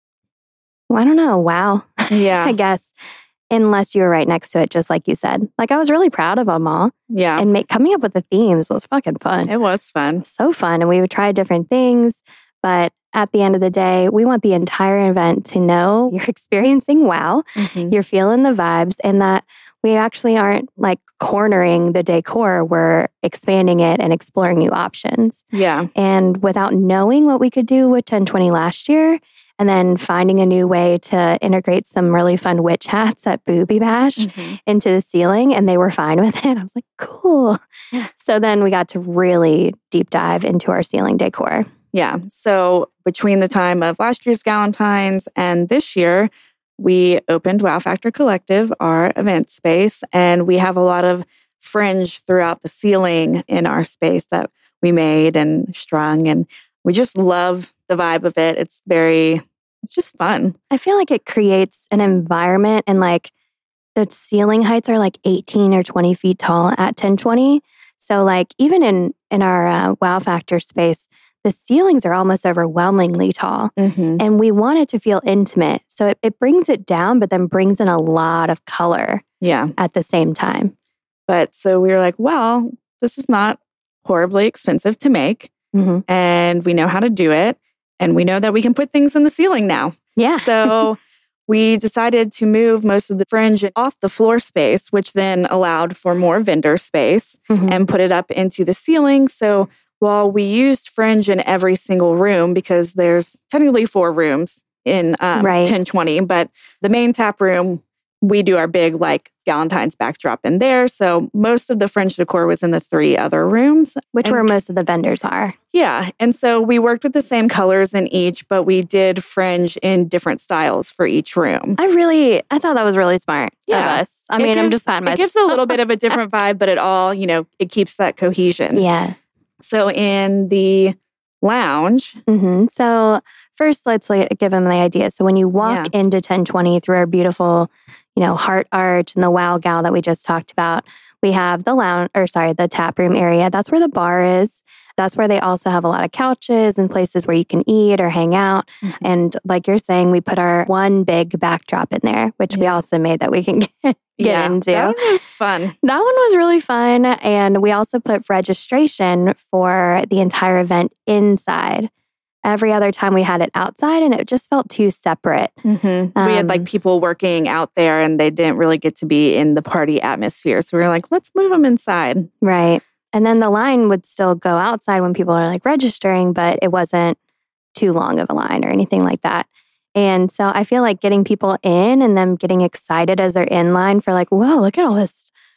I don't know, wow, Yeah. I guess, unless you were right next to it, just like you said. Like I was really proud of them all. Yeah. And make, coming up with the themes was fucking fun. It was fun. So fun. And we would try different things. But at the end of the day, we want the entire event to know you're experiencing wow, Mhm. you're feeling the vibes, and that we actually aren't like cornering the decor. We're expanding it and exploring new options. Yeah. And without knowing what we could do with ten twenty last year, and then finding a new way to integrate some really fun witch hats at Booby Bash Mhm. into the ceiling, and they were fine with it. I was like, cool. Yeah. So then we got to really deep dive into our ceiling decor. Yeah. So between the time of last year's Galentine's and this year, we opened Wow Factor Collective, our event space, and we have a lot of fringe throughout the ceiling in our space that we made and strung. And we just love the vibe of it. It's very, it's just fun. I feel like it creates an environment, and like the ceiling heights are like eighteen or twenty feet tall at ten twenty. So like even in, in our uh, Wow Factor space, the ceilings are almost overwhelmingly tall. Mm-hmm. And we want it to feel intimate. So it, it brings it down, but then brings in a lot of color Yeah. at the same time. But so we were like, well, this is not horribly expensive to make. Mm-hmm. And we know how to do it. And we know that we can put things in the ceiling now. Yeah. So we decided to move most of the fringe off the floor space, which then allowed for more vendor space, Mhm. and put it up into the ceiling. So while we used fringe in every single room, because there's technically four rooms in um, Right. ten twenty, but the main tap room, we do our big like Galentine's backdrop in there. So most of the fringe decor was in the three other rooms. Which And- where most of the vendors are. Yeah. And so we worked with the same colors in each, but we did fringe in different styles for each room. I really, I thought that was really smart Yeah. of us. I It mean, I'm gives- just patting It myself. gives a little bit of a different vibe, but it all, you know, it keeps that cohesion. Yeah. So in the lounge, hmm So first, let's like, give them the idea. So when you walk into ten twenty through our beautiful, you know, heart arch and the wow gal that we just talked about, we have the lounge, or sorry, the tap room area. That's where the bar is. That's where they also have a lot of couches and places where you can eat or hang out. Mhm. And like you're saying, we put our one big backdrop in there, which we Yeah. also made that we can get, get yeah, into. that one was fun. That one was really fun. And we also put registration for the entire event inside. Every other time we had it outside, and it just felt too separate. Mhm. we had like Um, people working out there and they didn't really get to be in the party atmosphere. So we were like, let's move them inside. Right. And then the line would still go outside when people are like registering, but it wasn't too long of a line or anything like that. And so I feel like getting people in and them getting excited as they're in line for like, whoa, look at all this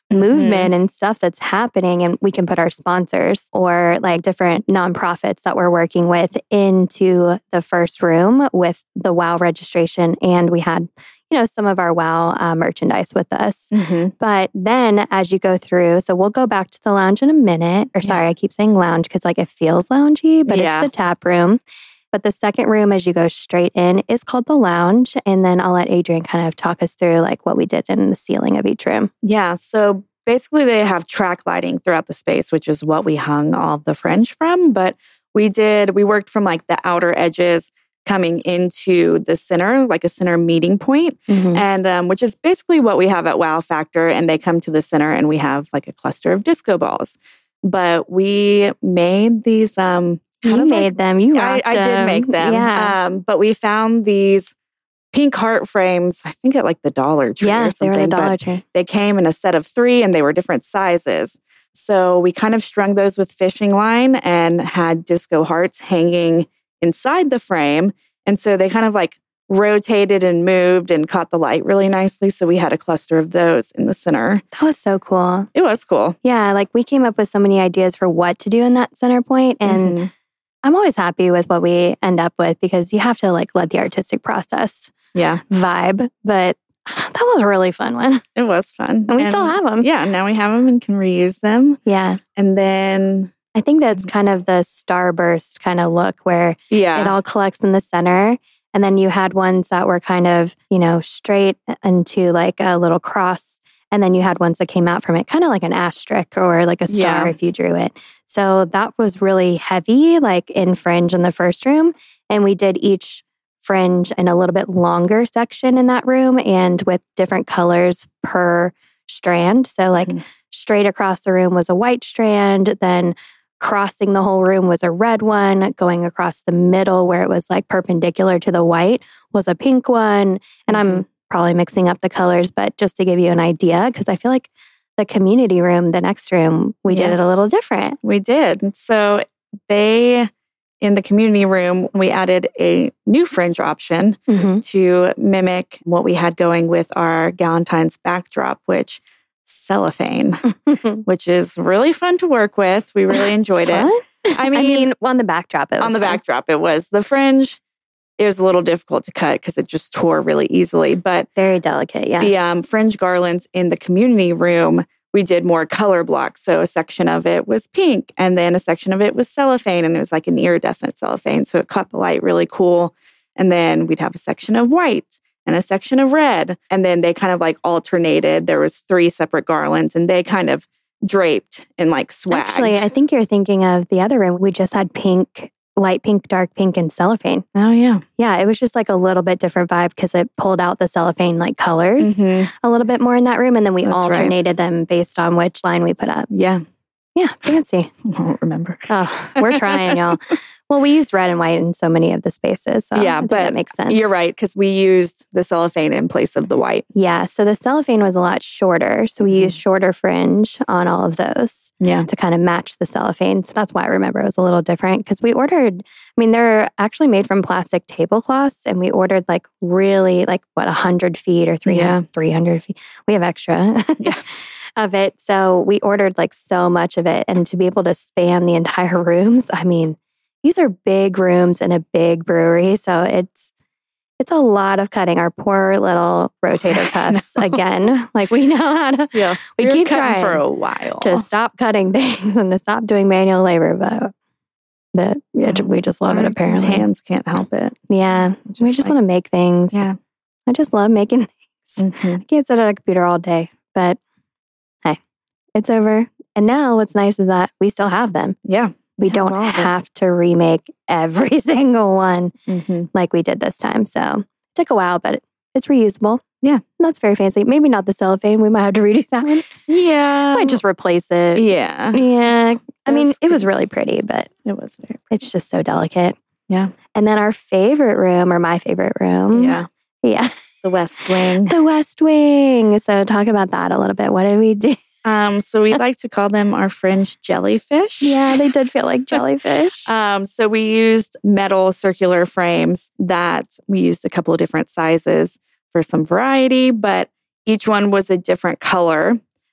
movement and stuff that's happening, and we can put our sponsors or like different nonprofits that we're working with into the first room with the WOW registration. And we had, you know, some of our WOW uh, merchandise with us. Mm-hmm. But then as you go through, so we'll go back to the lounge in a minute, or sorry, Yeah. I keep saying lounge because like it feels loungy, but Yeah. it's the tap room. But the second room, as you go straight in, is called the lounge. And then I'll let Adrienne kind of talk us through like what we did in the ceiling of each room. Yeah. So basically, they have track lighting throughout the space, which is what we hung all of the fringe from. But we did, we worked from like the outer edges coming into the center, like a center meeting point, Mm-hmm. and um, which is basically what we have at Wow Factor. And they come to the center and we have like a cluster of disco balls. But we made these. Um, kind You of made like, them. You I, rocked I did them. make them. Yeah. Um, but we found these pink heart frames, I think at like the Dollar Tree Yeah, or they were something. the but Dollar Tree. they came in a set of three and they were different sizes. So we kind of strung those with fishing line and had disco hearts hanging inside the frame. And so they kind of like rotated and moved and caught the light really nicely. So we had a cluster of those in the center. That was so cool. It was cool. Yeah, like we came up with so many ideas for what to do in that center point. And Mhm. I'm always happy with what we end up with because you have to like let the artistic process Yeah, vibe. But that was a really fun one. it was fun. And we still have them. Yeah, now we have them and can reuse them. Yeah. And then, I think that's kind of the starburst kind of look where yeah. it all collects in the center. And then you had ones that were kind of, you know, straight into like a little cross. And then you had ones that came out from it, kind of like an asterisk or like a star Yeah. if you drew it. So that was really heavy, like in fringe in the first room. And we did each fringe in a little bit longer section in that room and with different colors per strand. So like Mhm. straight across the room was a white strand, then crossing the whole room was a red one, going across the middle where it was like perpendicular to the white was a pink one. And I'm Mhm. probably mixing up the colors, but just to give you an idea, because I feel like the community room, the next room, we did Yeah. it a little different. We did. And so they, in the community room, we added a new fringe option Mm-hmm. to mimic what we had going with our Galentine's backdrop, which cellophane, which is really fun to work with. We really enjoyed it. I I mean, mean, on the backdrop, it was on the fun. backdrop, it was the fringe. It was a little difficult to cut because it just tore really easily. But Very delicate, yeah. the um, fringe garlands in the community room, we did more color blocks. So a section of it was pink and then a section of it was cellophane, and it was like an iridescent cellophane. So it caught the light really cool. And then we'd have a section of white and a section of red. And then they kind of like alternated. There was three separate garlands and they kind of draped and like swagged. Actually, I think you're thinking of the other room. We just had pink, light pink, dark pink, and cellophane. oh, yeah. Yeah, it was just like a little bit different vibe because it pulled out the cellophane like colors Mhm. a little bit more in that room. And then we That's right. alternated them based on which line we put up. Yeah. Yeah, fancy. I don't remember. Oh, we're trying, y'all. Well, we used red and white in so many of the spaces. So Yeah, I think but that makes sense. You're right, because we used the cellophane in place of the white. Yeah, so the cellophane was a lot shorter. So we Mhm. used shorter fringe on all of those Yeah. to kind of match the cellophane. So that's why I remember it was a little different because we ordered, I mean, they're actually made from plastic tablecloths and we ordered like really like what, one hundred feet or three hundred, Yeah. three hundred feet. We have extra Yeah. of it. So we ordered like so much of it. And to be able to span the entire rooms, I mean, these are big rooms in a big brewery. So it's, it's a lot of cutting. Our poor little rotator cuffs again. Like we know how to, Yeah. we were keep cutting trying for a while. to stop cutting things and to stop doing manual labor, but that yeah, we just love it Our apparently. hands can't help it. Yeah, we just like- want to make things. Yeah. I just love making things. Mhm. I can't sit at a computer all day, but hey, it's over. And now what's nice is that we still have them. Yeah. We have don't all of it. have to remake every single one Mhm. like we did this time. So it took a while, but it's reusable. Yeah. And that's very fancy. Maybe not the cellophane. We might have to redo that one. Yeah. might just replace it. Yeah. Yeah. I mean, was it was pretty- really pretty, but It was very it's just so delicate. Yeah. And then our favorite room, or my favorite room. Yeah. Yeah. The West Wing. The West Wing. So talk about that a little bit. What did we do? Um, so we like to call them our fringe jellyfish. Yeah, they did feel like jellyfish. Um, so we used metal circular frames that we used a couple of different sizes for some variety, but each one was a different color.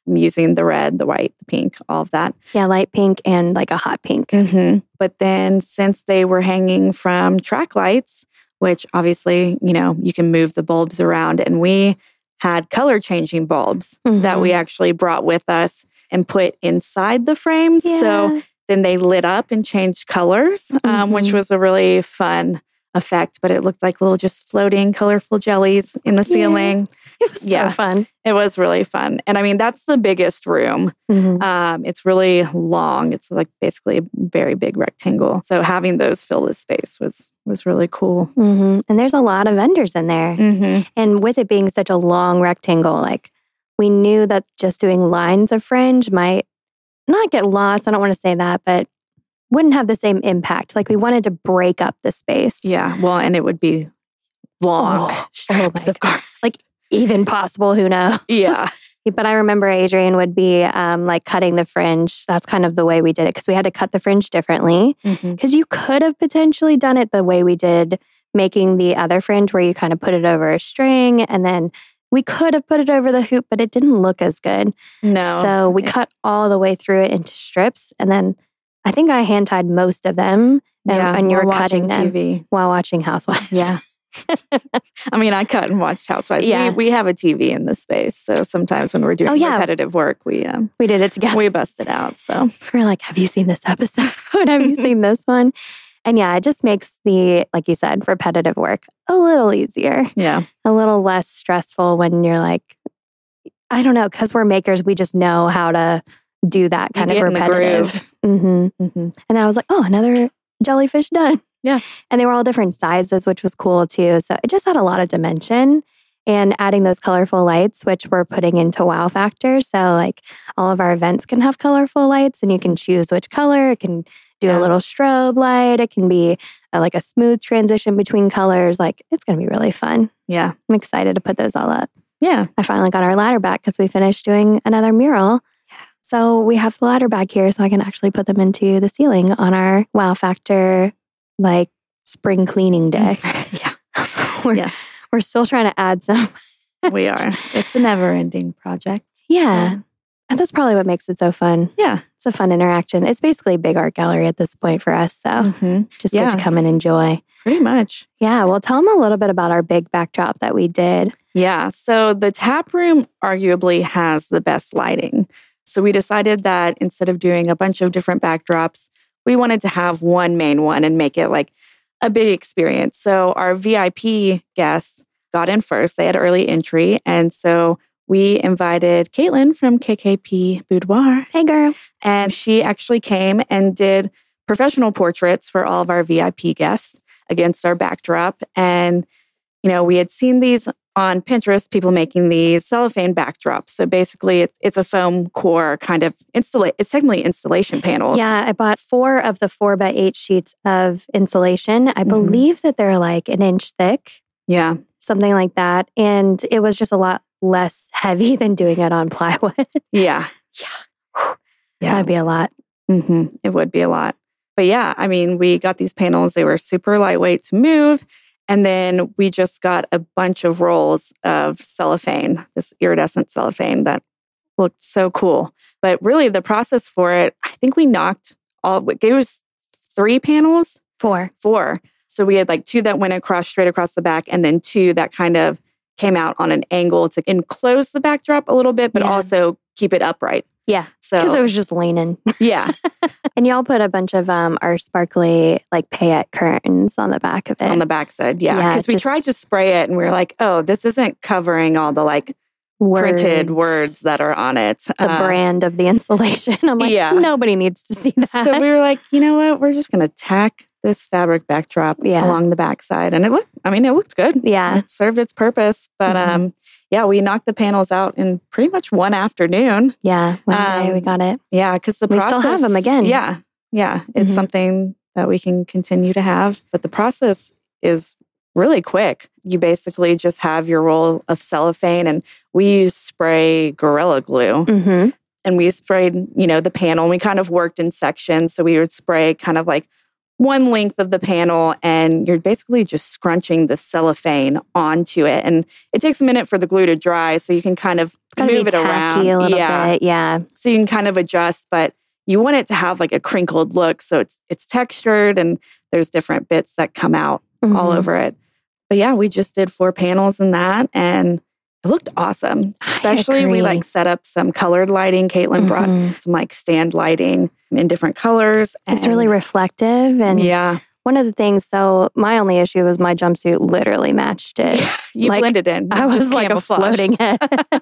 using the red, the white, the pink, all of that. Yeah, light pink and like a hot pink. Mm-hmm. But then since they were hanging from track lights, which obviously, you know, you can move the bulbs around, and we had color changing bulbs mm-hmm. that we actually brought with us and put inside the frames. Yeah. So then they lit up and changed colors, um, mm-hmm. which was a really fun effect, but it looked like little just floating colorful jellies in the ceiling. Yeah. It was yeah. so fun. It was really fun. And I mean, that's the biggest room. Mm-hmm. Um, it's really long. It's like basically a very big rectangle. So having those fill the space was was really cool. Mm-hmm. And there's a lot of vendors in there. Mm-hmm. And with it being such a long rectangle, like we knew that just doing lines of fringe might not get lost. I don't want to say that, but wouldn't have the same impact. Like we wanted to break up the space. Yeah. Well, and it would be long oh, strips oh of card. Like even possible, who knows? Yeah. But I remember Adrian would be um, like cutting the fringe. That's kind of the way we did it because we had to cut the fringe differently. Because mm-hmm. you could have potentially done it the way we did making the other fringe where you kind of put it over a string and then we could have put it over the hoop, but it didn't look as good. No. So we yeah. cut all the way through it into strips. And then I think I hand tied most of them. And, yeah, and you were cutting T V. them while watching Housewives. Yeah. I mean, I cut and watched Housewives. Yeah. We, we have a T V in this space. So sometimes when we're doing oh, yeah. repetitive work, we um, we did it together. We bust it out. So we're like, have you seen this episode? Have you seen this one? And yeah, it just makes the, like you said, repetitive work a little easier. Yeah. A little less stressful when you're like, I don't know, because we're makers, we just know how to do that kind of repetitive. Mm-hmm. Mm-hmm. And I was like, oh, another jellyfish done. Yeah. And they were all different sizes, which was cool too. So it just had a lot of dimension. And adding those colorful lights, which we're putting into Wow Factor. So like all of our events can have colorful lights and you can choose which color. It can do yeah. a little strobe light. It can be a, like a smooth transition between colors. Like it's going to be really fun. Yeah. I'm excited to put those all up. Yeah. I finally got our ladder back because we finished doing another mural. Yeah. So we have the ladder back here so I can actually put them into the ceiling on our Wow Factor like spring cleaning day. yeah. we're, yes. we're still trying to add some. We are. It's a never-ending project. Yeah. yeah. And that's probably what makes it so fun. Yeah. It's a fun interaction. It's basically a big art gallery at this point for us. So mm-hmm. just yeah. get to come and enjoy. Pretty much. Yeah. Well, tell them a little bit about our big backdrop that we did. Yeah. So the tap room arguably has the best lighting. So we decided that instead of doing a bunch of different backdrops, we wanted to have one main one and make it like a big experience. So our V I P guests got in first. They had early entry. And so we invited Caitlin from K K P Boudoir. Hey, girl. And she actually came and did professional portraits for all of our V I P guests against our backdrop. And, you know, we had seen these on Pinterest, people making these cellophane backdrops. So basically, it's, it's a foam core kind of installation. It's technically installation panels. Yeah, I bought four of the four by eight sheets of insulation. I mm-hmm. believe that they're like an inch thick. Yeah. Something like that. And it was just a lot less heavy than doing it on plywood. Yeah. Yeah. Yeah. That'd be a lot. Mm-hmm. It would be a lot. But yeah, I mean, we got these panels. They were super lightweight to move. And then we just got a bunch of rolls of cellophane, this iridescent cellophane that looked so cool. But really the process for it, I think we knocked all, it was three panels? Four. Four. So we had like two that went across, straight across the back, and then two that kind of came out on an angle to enclose the backdrop a little bit, but yeah. also keep it upright. Yeah. So because it was just leaning. Yeah. And y'all put a bunch of um, our sparkly like payette curtains on the back of it. On the back side, yeah. Because yeah, we tried to spray it and we were like, oh, this isn't covering all the like words. printed words that are on it. The uh, brand of the installation. I'm like, yeah. nobody needs to see that. So we were like, you know what? We're just going to tack this fabric backdrop yeah. along the backside. And it looked, I mean, it looked good. Yeah. It served its purpose. But mm-hmm. um, yeah, we knocked the panels out in pretty much one afternoon. Yeah. One um, day we got it. Yeah. Because the we process. We still have them again. Yeah. Yeah. It's mm-hmm. something that we can continue to have. But the process is really quick. You basically just have your roll of cellophane, and we use spray Gorilla Glue. Mm-hmm. And we sprayed, you know, the panel. And we kind of worked in sections. So we would spray kind of like one length of the panel, and you're basically just scrunching the cellophane onto it. And it takes a minute for the glue to dry, so you can kind of move it around. A little yeah. bit, yeah. So you can kind of adjust, but you want it to have like a crinkled look. So it's it's textured and there's different bits that come out mm-hmm. all over it. But yeah, we just did four panels in that and it looked awesome. Especially we like set up some colored lighting. Caitlin mm-hmm. brought some like stand lighting in different colors. And it's really reflective. And yeah. One of the things, so my only issue was my jumpsuit literally matched it. you like, blended in. I was like a floating head.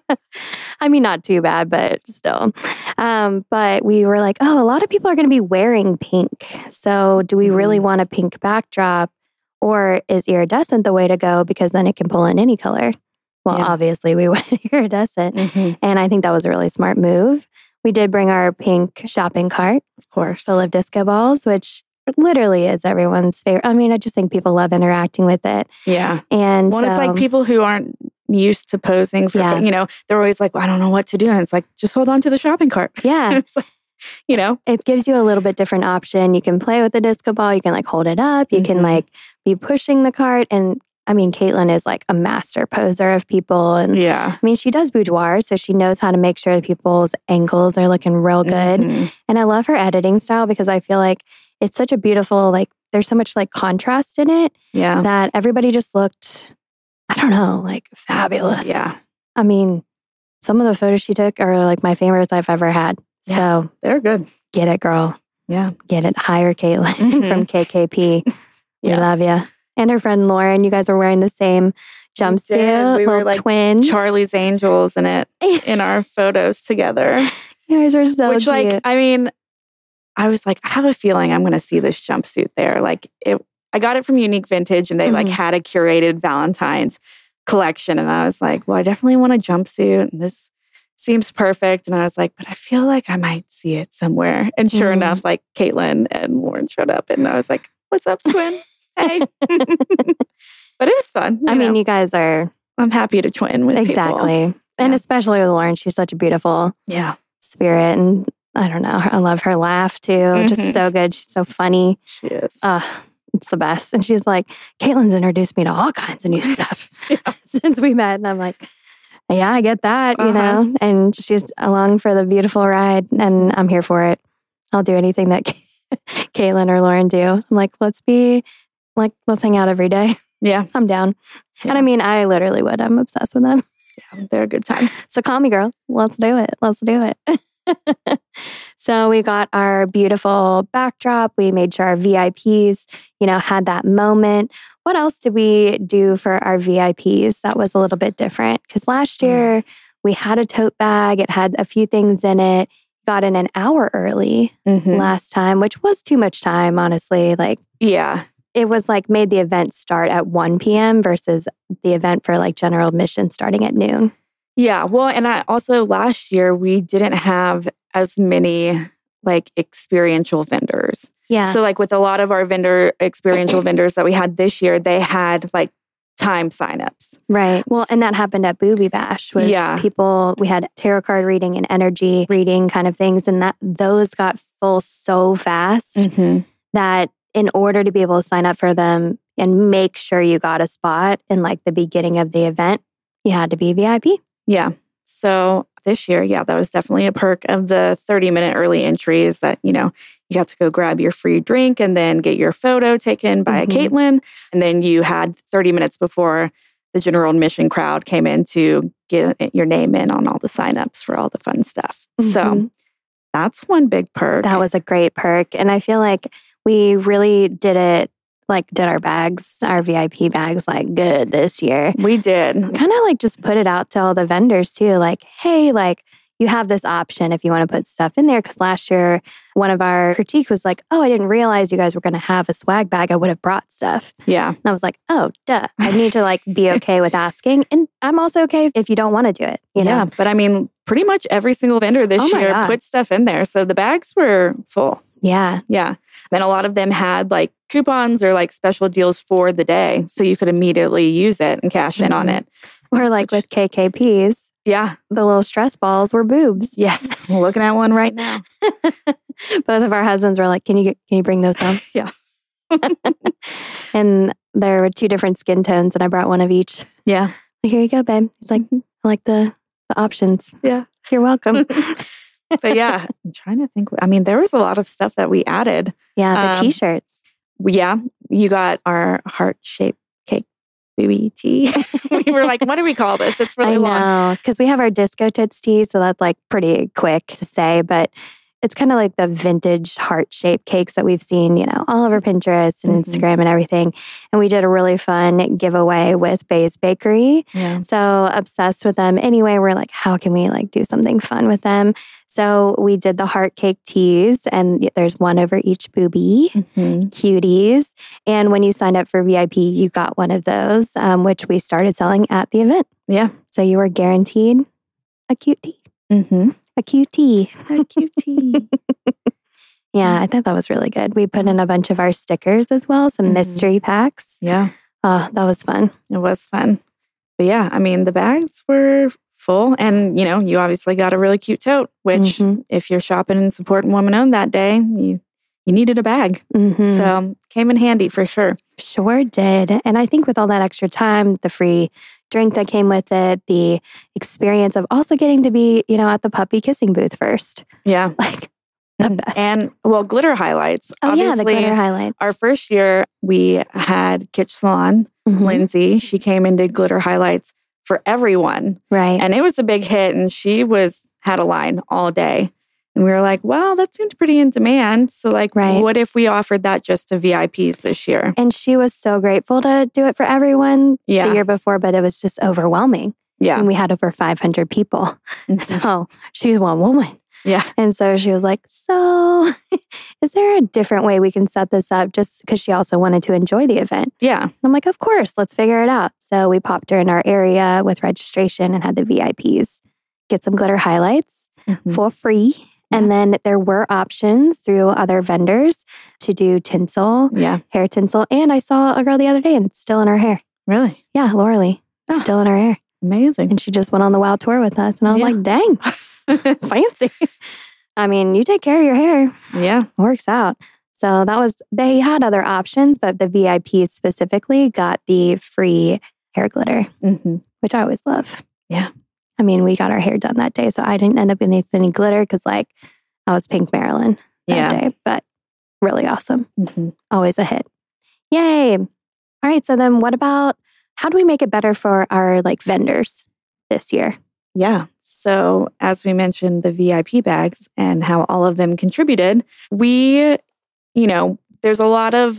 I mean, not too bad, but still. Um, but we were like, oh, a lot of people are going to be wearing pink. So do we really want a pink backdrop? Or is iridescent the way to go? Because then it can pull in any color. Well, yeah. obviously we went iridescent. Mm-hmm. And I think that was a really smart move. We did bring our pink shopping cart, of course, full of disco balls, which literally is everyone's favorite. I mean, I just think people love interacting with it. Yeah. And well, so, it's like people who aren't used to posing for, yeah. you know, they're always like, well, I don't know what to do. And it's like, just hold on to the shopping cart. Yeah. It's like, you know, it gives you a little bit different option. You can play with the disco ball. You can like hold it up. You mm-hmm. can like be pushing the cart. And I mean, Caitlin is like a master poser of people. And yeah. I mean, she does boudoir, so she knows how to make sure that people's ankles are looking real good. Mm-hmm. And I love her editing style because I feel like it's such a beautiful, like, there's so much like contrast in it. Yeah. That everybody just looked, I don't know, like fabulous. Yeah. I mean, some of the photos she took are like my favorites I've ever had. Yeah, so they're good. Get it, girl. Yeah. Get it. Hire Caitlin mm-hmm. from K K P. yeah. We love you. And her friend Lauren, you guys were wearing the same jumpsuit. We, we were like twins. Charlie's Angels in it in our photos together. You guys are so Which, cute. like, I mean, I was like, I have a feeling I'm going to see this jumpsuit there. Like, it, I got it from Unique Vintage, and they mm-hmm. like had a curated Valentine's collection, and I was like, well, I definitely want a jumpsuit, and this seems perfect. And I was like, but I feel like I might see it somewhere. And sure mm. enough, like Caitlin and Lauren showed up and I was like, what's up, twin? Hey. But it was fun. I know? mean, you guys are... I'm happy to twin with exactly. people. And yeah. especially with Lauren, she's such a beautiful yeah. spirit. And I don't know, I love her laugh too. Mm-hmm. Just so good. She's so funny. She is. Uh, it's the best. And she's like, Caitlin's introduced me to all kinds of new stuff yeah. since we met. And I'm like... yeah, I get that, you uh-huh. know, and she's along for the beautiful ride and I'm here for it. I'll do anything that Caitlin or Lauren do. I'm like, let's be, like, let's hang out every day. Yeah. I'm down. Yeah. And I mean, I literally would. I'm obsessed with them. Yeah, they're a good time. So call me, girl. Let's do it. Let's do it. So we got our beautiful backdrop. We made sure our V I Ps, you know, had that moment. What else did we do for our V I Ps that was a little bit different? Because last year we had a tote bag. It had a few things in it. Got in an hour early mm-hmm. last time, which was too much time, honestly. Like, yeah, it was like made the event start at one p.m. versus the event for like general admission starting at noon. Yeah. Well, and I also last year we didn't have as many like experiential vendors. Yeah. So like with a lot of our vendor experiential vendors that we had this year, they had like time signups. Right. Well, and that happened at Booby Bash was yeah. people, we had tarot card reading and energy reading kind of things. And that those got full so fast mm-hmm. that in order to be able to sign up for them and make sure you got a spot in like the beginning of the event, you had to be V I P. Yeah. So this year, yeah, that was definitely a perk of the thirty minute early entries that, you know, you got to go grab your free drink and then get your photo taken by mm-hmm. Caitlin. And then you had thirty minutes before the general admission crowd came in to get your name in on all the signups for all the fun stuff. Mm-hmm. So that's one big perk. That was a great perk. And I feel like we really did it, like did our bags, our V I P bags, like good this year. We did. Kind of like just put it out to all the vendors too. Like, hey, like you have this option if you want to put stuff in there. Because last year, one of our critiques was like, oh, I didn't realize you guys were going to have a swag bag. I would have brought stuff. Yeah. And I was like, oh, duh. I need to like be okay with asking. And I'm also okay if you don't want to do it. You yeah. know? But I mean, pretty much every single vendor this oh year God. put stuff in there. So the bags were full. Yeah. Yeah. And a lot of them had like coupons or like special deals for the day. So you could immediately use it and cash in mm-hmm. on it. Or like Which, with K K Ps. Yeah. The little stress balls were boobs. Yes. I'm looking at one right now. Both of our husbands were like, can you can you bring those home? Yeah. And there were two different skin tones, and I brought one of each. Yeah. Here you go, babe. He's like, I like the, the options. Yeah. You're welcome. But yeah, I'm trying to think. I mean, there was a lot of stuff that we added. Yeah, the Um, t-shirts. Yeah, you got our heart-shaped cake booby tee. We were like, what do we call this? It's really I long. know, because we have our Disco Tits tee, so that's like pretty quick to say, but it's kind of like the vintage heart-shaped cakes that we've seen, you know, all over Pinterest and Mhm. Instagram and everything. And we did a really fun giveaway with Bay's Bakery. Yeah. So obsessed with them. Anyway, we're like, how can we like do something fun with them? So we did the heart cake teas, and there's one over each boobie. Mhm. Cuties. And when you signed up for V I P, you got one of those, um, which we started selling at the event. Yeah. So you were guaranteed a cute tea. Mm-hmm. A cute tea. A cute tea. Yeah, I thought that was really good. We put in a bunch of our stickers as well, some Mhm. mystery packs. Yeah, Oh, that was fun. it was fun. But yeah, I mean, the bags were full, and you know, you obviously got a really cute tote, which Mhm. if you're shopping and supporting Woman Owned that day, you you needed a bag. Mhm. So came in handy for sure. Sure did. And I think with all that extra time, the free drink that came with it, the experience of also getting to be, you know, at the puppy kissing booth first. Yeah. Like the best. And well, glitter highlights. oh, yeah, the Obviously, glitter highlights. our first year, we had Kitsch Salon, Mhm. Lindsay. She came and did glitter highlights for everyone. Right. And it was a big hit. And she was had a line all day. And we were like, well, that seemed pretty in demand. So like, Right. what if we offered that just to V I Ps this year? And she was so grateful to do it for everyone Yeah. the year before, but it was just overwhelming. Yeah. And we had over five hundred people. Mhm. So she's one woman. Yeah. And so she was like, so is there a different way we can set this up? Just because she also wanted to enjoy the event. Yeah. And I'm like, of course, let's figure it out. So we popped her in our area with registration and had the V I Ps get some glitter highlights Mhm. for free. And then there were options through other vendors to do tinsel, Yeah. hair tinsel. And I saw a girl the other day and it's still in her hair. Really? Yeah, Laura Lee. It's Oh. still in her hair. Amazing. And she just went on the WOW tour with us. And I was Yeah. like, dang, fancy. I mean, you take care of your hair, Yeah. it works out. So that was, they had other options, but the V I Ps specifically got the free hair glitter, hmm which I always love. Yeah. I mean, we got our hair done that day, so I didn't end up in any glitter because, like, I was Pink Marilyn that Yeah. day, but really awesome. hmm Always a hit. Yay. All right. So then what about, how do we make it better for our like vendors this year? Yeah. So, as we mentioned, the V I P bags and how all of them contributed, we, you know, there's a lot of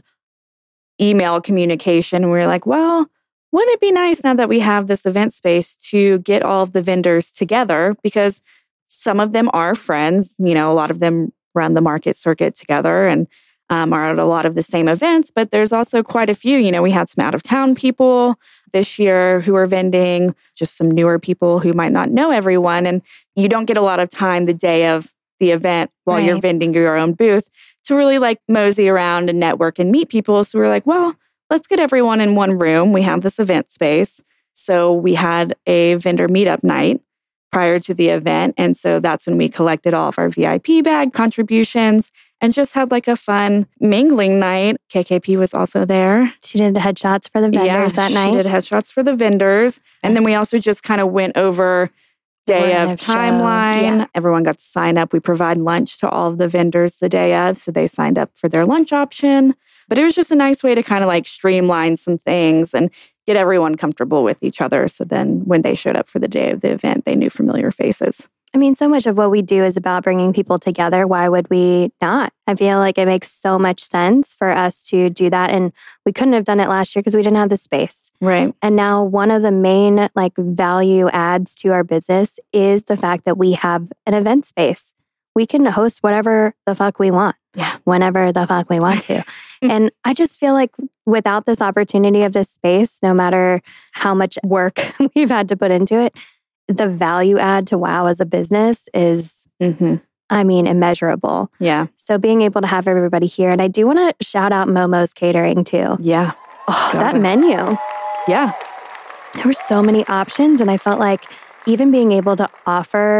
email communication. We're like, well, wouldn't it be nice now that we have this event space to get all of the vendors together? Because some of them are friends, you know, a lot of them run the market circuit together and um, are at a lot of the same events, but there's also quite a few. You know, we had some out of town people this year who are vending, just some newer people who might not know everyone. And you don't get a lot of time the day of the event while you're Right. vending your own booth to really like mosey around and network and meet people. So we were like, well, let's get everyone in one room. We have this event space. So we had a vendor meetup night prior to the event. And so that's when we collected all of our V I P bag contributions and just had like a fun mingling night. K K P was also there. She did headshots for the vendors that she night. did headshots for the vendors. And then we also just kind of went over day What of I've showed, timeline. yeah. Everyone got to sign up. We provide lunch to all of the vendors the day of. So they signed up for their lunch option. But it was just a nice way to kind of like streamline some things and get everyone comfortable with each other. So then when they showed up for the day of the event, they knew familiar faces. I mean, so much of what we do is about bringing people together. Why would we not? I feel like it makes so much sense for us to do that. And we couldn't have done it last year because we didn't have the space. Right. And now one of the main like value adds to our business is the fact that we have an event space. We can host whatever the fuck we want. Yeah. Whenever the fuck we want to. And I just feel like without this opportunity of this space, no matter how much work we've had to put into it, the value add to WOW as a business is, Mm-hmm. I mean, immeasurable. Yeah. So being able to have everybody here, and I do want to shout out Momo's Catering too. Yeah. Oh, Got that it. menu. Yeah. There were so many options, and I felt like even being able to offer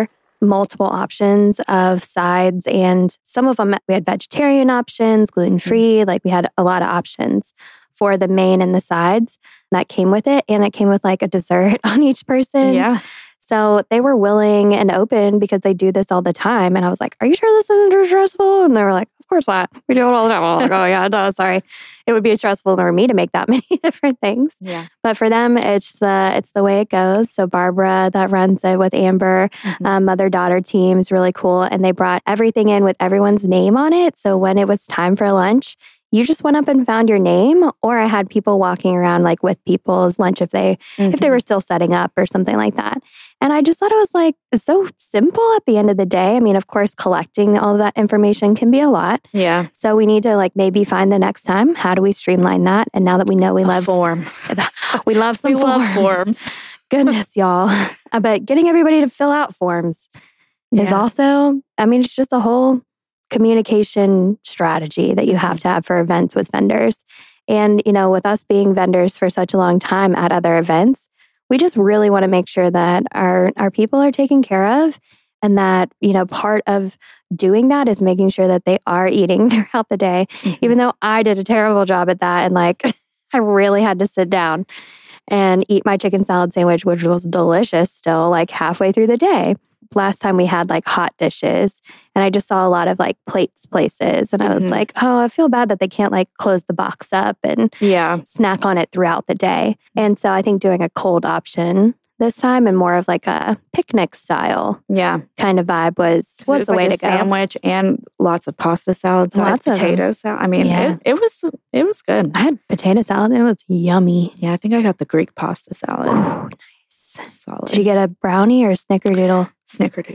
multiple options of sides, and some of them we had vegetarian options, gluten-free, mm-hmm. like we had a lot of options for the main and the sides that came with it. And it came with like a dessert on each person. Yeah. So they were willing and open because they do this all the time. And I was like, are you sure this isn't stressful? And they were like, of course not. We do it all the time. I was like, oh yeah, no, sorry. It would be stressful for me to make that many different things. Yeah. But for them, it's the it's the way it goes. So Barbara that runs it with Amber, mm-hmm. um, mother-daughter team's really cool. And they brought everything in with everyone's name on it. So when it was time for lunch, you just went up and found your name, or I had people walking around like with people's lunch if they mm-hmm. if they were still setting up or something like that. And I just thought it was like so simple at the end of the day. I mean, of course, collecting all of that information can be a lot. Yeah. So we need to like maybe find the next time. How do we streamline that? And now that we know we a love form, we love some we forms. love forms. Goodness, y'all. But getting everybody to fill out forms yeah. is also, I mean, it's just a whole communication strategy that you have to have for events with vendors. And, you know, with us being vendors for such a long time at other events, we just really want to make sure that our, our people are taken care of, and that, you know, part of doing that is making sure that they are eating throughout the day, mm-hmm. even though I did a terrible job at that. And like, I really had to sit down and eat my chicken salad sandwich, which was delicious still, like halfway through the day. Last time we had like hot dishes, and I just saw a lot of like plates places, and I was mm-hmm. like, oh, I feel bad that they can't like close the box up and yeah. snack on it throughout the day. And so I think doing a cold option this time and more of like a picnic style yeah. kind of vibe was, was, was the like way a to go. Sandwich and lots of pasta salad, lots of potato salad. I mean, yeah. it, it was it was good. I had potato salad and it was yummy. Yeah, I think I got the Greek pasta salad. Oh, nice. Solid. Did you get a brownie or a snickerdoodle? Snickerdoodle.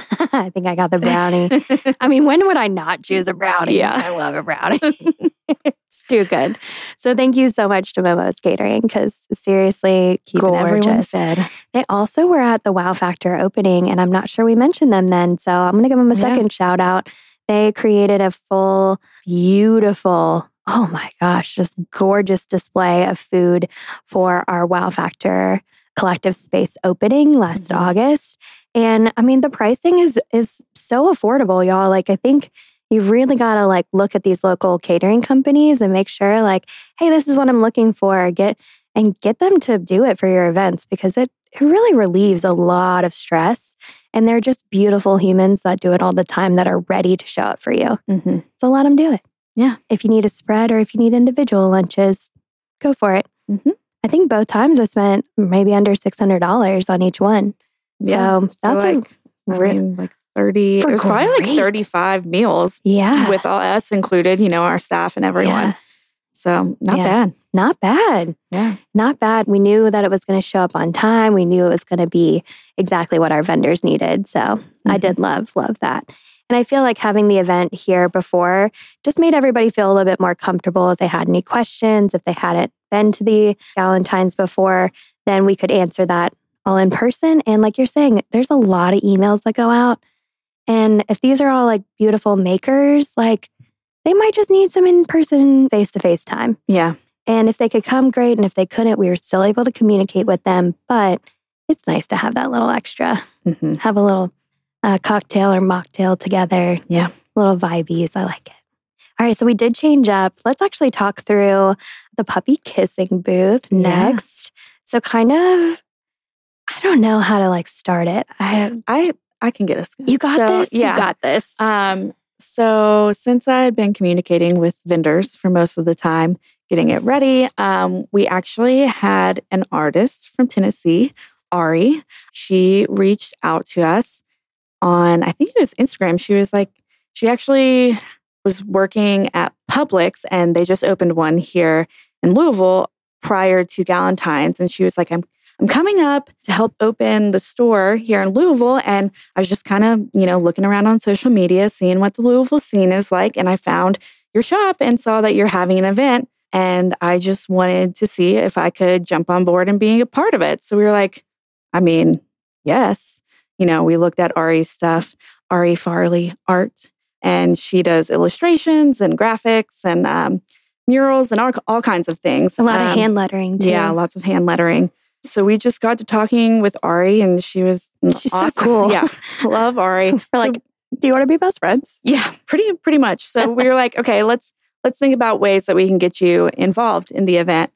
I think I got the brownie. I mean, when would I not choose a brownie? Yeah. I love a brownie. It's too good. So thank you so much to Momo's Catering, because seriously, keeping gorgeous. Everyone fed. They also were at the Wow Factor opening, and I'm not sure we mentioned them then, so I'm going to give them a second yeah. shout out. They created a full, beautiful, oh my gosh, just gorgeous display of food for our Wow Factor collective space opening last mm-hmm. August. And I mean, the pricing is is so affordable, y'all. Like, I think you really got to like look at these local catering companies and make sure like, hey, this is what I'm looking for. Get and get them to do it for your events, because it, it really relieves a lot of stress. And they're just beautiful humans that do it all the time, that are ready to show up for you. Mm-hmm. So let them do it. Yeah. If you need a spread or if you need individual lunches, go for it. Mm-hmm. I think both times I spent maybe under six hundred dollars on each one. Yeah. So that's so like, a, I mean, like thirty, it was great. probably like thirty-five meals. Yeah. With all us included, you know, our staff and everyone. Yeah. So not yeah. bad. Not bad. Yeah. Not bad. We knew that it was going to show up on time. We knew it was going to be exactly what our vendors needed. So mm-hmm. I did love, love that. And I feel like having the event here before just made everybody feel a little bit more comfortable. If they had any questions, if they hadn't been to the Galentine's before, then we could answer that all in person. And like you're saying, there's a lot of emails that go out. And if these are all like beautiful makers, like they might just need some in-person face-to-face time. Yeah. And if they could come, great. And if they couldn't, we were still able to communicate with them. But it's nice to have that little extra, mm-hmm. have a little uh, cocktail or mocktail together. Yeah. Little vibes. I like it. All right. So we did change up. Let's actually talk through the puppy kissing booth next. Yeah. So kind of, I don't know how to like start it. I I I can get us. You got so, this? Yeah. You got this. Um, so since I had been communicating with vendors for most of the time, getting it ready, um, we actually had an artist from Tennessee, Ari. She reached out to us on, I think it was Instagram. She was like, she actually was working at Publix, and they just opened one here in Louisville prior to Galentine's. And she was like, I'm I'm coming up to help open the store here in Louisville. And I was just kind of, you know, looking around on social media, seeing what the Louisville scene is like. And I found your shop and saw that you're having an event. And I just wanted to see if I could jump on board and be a part of it. So we were like, I mean, yes. You know, we looked at Ari's stuff, Ari Farley Art, and she does illustrations and graphics and um, murals and all, all kinds of things. A lot um, of hand lettering too. Yeah, lots of hand lettering. So we just got to talking with Ari, and she was She's awesome. so cool. Yeah, love Ari. We're So- like, do you want to be best friends? Yeah, pretty pretty much. So we were like, okay, let's let's think about ways that we can get you involved in the event.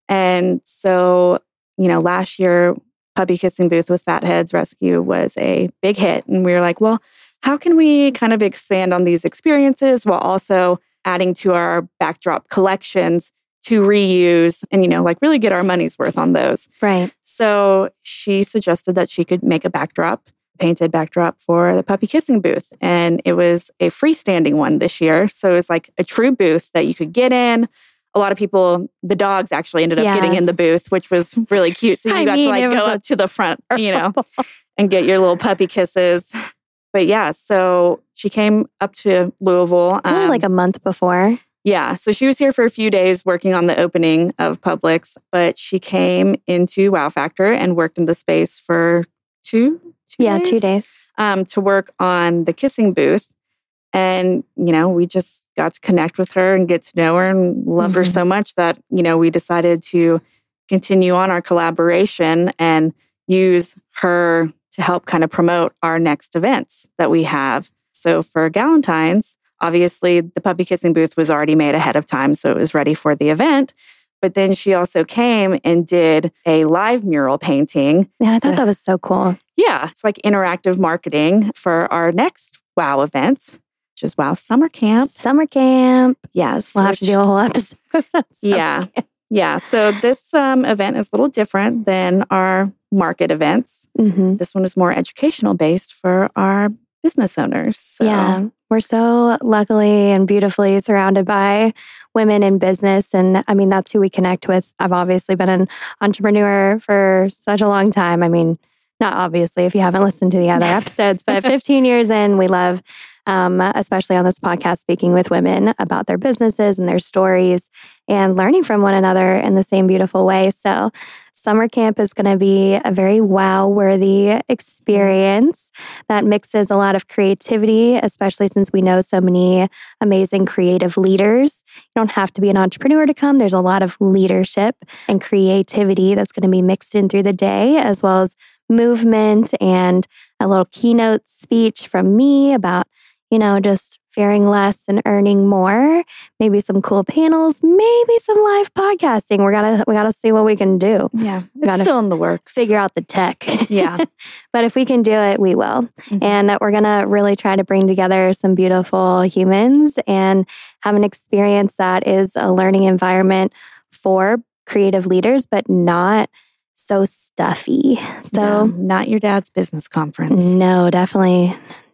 And so, you know, last year, Puppy Kissing Booth with Fatheads Rescue was a big hit. And we were like, well, how can we kind of expand on these experiences while also adding to our backdrop collections to reuse and, you know, like really get our money's worth on those. Right. So she suggested that she could make a backdrop, painted backdrop for the Puppy Kissing Booth. And it was a freestanding one this year. So it was like a true booth that you could get in. A lot of people, the dogs actually ended up Yeah. getting in the booth, which was really cute. So you I got mean, to like it go was up to the front, you know, and get your little puppy kisses. But yeah, so she came up to Louisville. Only um, like a month before. Yeah. So she was here for a few days working on the opening of Publix, but she came into Wow Factor and worked in the space for two, two Yeah, days, two days. Um, to work on the kissing booth. And, you know, we just got to connect with her and get to know her and love her Mhm. so much that, you know, we decided to continue on our collaboration and use her to help kind of promote our next events that we have. So for Galentine's, obviously, the Puppy Kissing Booth was already made ahead of time, so it was ready for the event. But then she also came and did a live mural painting. Yeah, I thought to- that was so cool. Yeah, it's like interactive marketing for our next WOW event, which is WOW Summer Camp. Summer camp. Yes. We'll have to which- do a whole episode. on summer Yeah. camp. Yeah. So this um, event is a little different than our market events. Mhm. This one is more educational based for our business owners. So, Yeah. We're so luckily and beautifully surrounded by women in business. And I mean, that's who we connect with. I've obviously been an entrepreneur for such a long time. I mean, not obviously if you haven't listened to the other episodes, but fifteen years in, we love, um, especially on this podcast, speaking with women about their businesses and their stories and learning from one another in the same beautiful way. So summer camp is going to be a very wow-worthy experience that mixes a lot of creativity, especially since we know so many amazing creative leaders. You don't have to be an entrepreneur to come. There's a lot of leadership and creativity that's going to be mixed in through the day, as well as movement and a little keynote speech from me about, you know, just fearing less and earning more. Maybe some cool panels, maybe some live podcasting. We're gotta we gotta see what we can do. yeah, it's Gotta still in the works. Figure out the tech. Yeah. But if we can do it, we will. Mhm. And that we're going to really try to bring together some beautiful humans and have an experience that is a learning environment for creative leaders, but not so stuffy. So, Yeah, not your dad's business conference. no, definitely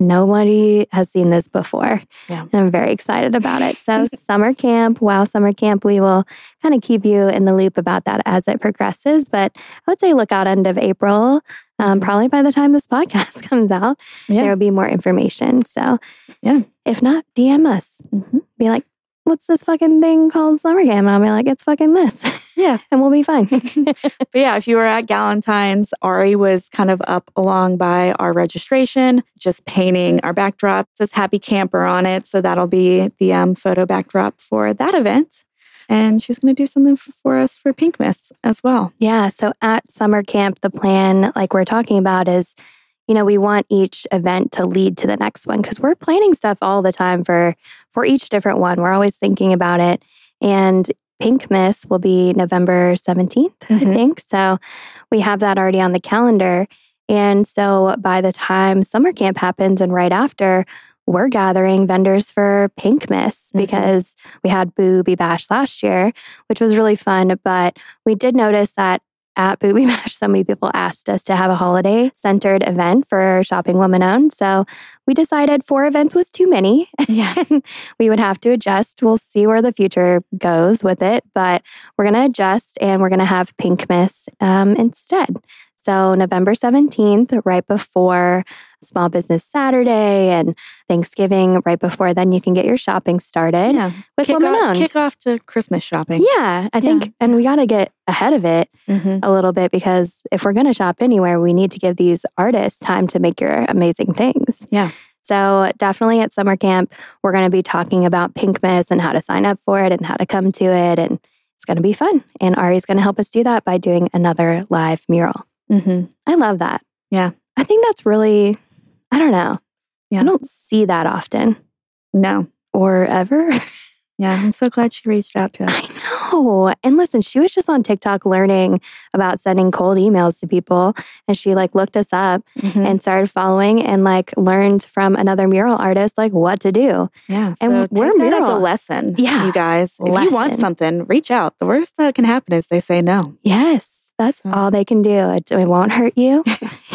nobody has seen this before. Yeah. And I'm very excited about it. So, summer camp, wow, summer camp, we will kind of keep you in the loop about that as it progresses. But I would say look out end of April. Um, probably by the time this podcast comes out, Yeah. there will be more information. So, Yeah. if not, D M us. Mhm. Be like, what's this fucking thing called summer camp? And I'll be like, it's fucking this. Yeah. And we'll be fine. But yeah, if you were at Galentine's, Ari was kind of up along by our registration, just painting our backdrop. It says Happy Camper on it. So that'll be the um, photo backdrop for that event. And she's going to do something f- for us for Pinkmas as well. Yeah. So at summer camp, the plan, like we're talking about, is, you know, we want each event to lead to the next one because we're planning stuff all the time for for each different one. We're always thinking about it. And Pinkmas will be November seventeenth, I Mhm. think. So we have that already on the calendar. And so by the time summer camp happens and right after, we're gathering vendors for Pinkmas Mhm. because we had Booby Bash last year, which was really fun. But we did notice that at Booby Bash, so many people asked us to have a holiday-centered event for Shopping Woman Owned. So we decided four events was too many. Yeah. We would have to adjust. We'll see where the future goes with it, but we're going to adjust and we're going to have Pinkmas um, instead. So November seventeenth, right before Small Business Saturday and Thanksgiving, right before then you can get your shopping started Yeah. with Kick Woman off, Owned. kick off to Christmas shopping. Yeah, I think, and we got to get ahead of it Mm-hmm. a little bit because if we're going to shop anywhere, we need to give these artists time to make your amazing things. Yeah. So definitely at summer camp, we're going to be talking about Pinkmas and how to sign up for it and how to come to it and it's going to be fun. And Ari's going to help us do that by doing another live mural. Mm-hmm. I love that. Yeah. I think that's really, I don't know. Yeah. I don't see that often. No. Or ever. Yeah. I'm so glad she reached out to us. I know. And listen, she was just on TikTok learning about sending cold emails to people. And she like looked us up Mm-hmm. and started following and like learned from another mural artist like what to do. Yeah. And So we're take that as mural- a lesson. Yeah. You guys, if you want Lesson. something, reach out. The worst that can happen is they say no. Yes. That's So- all they can do. It, it won't hurt you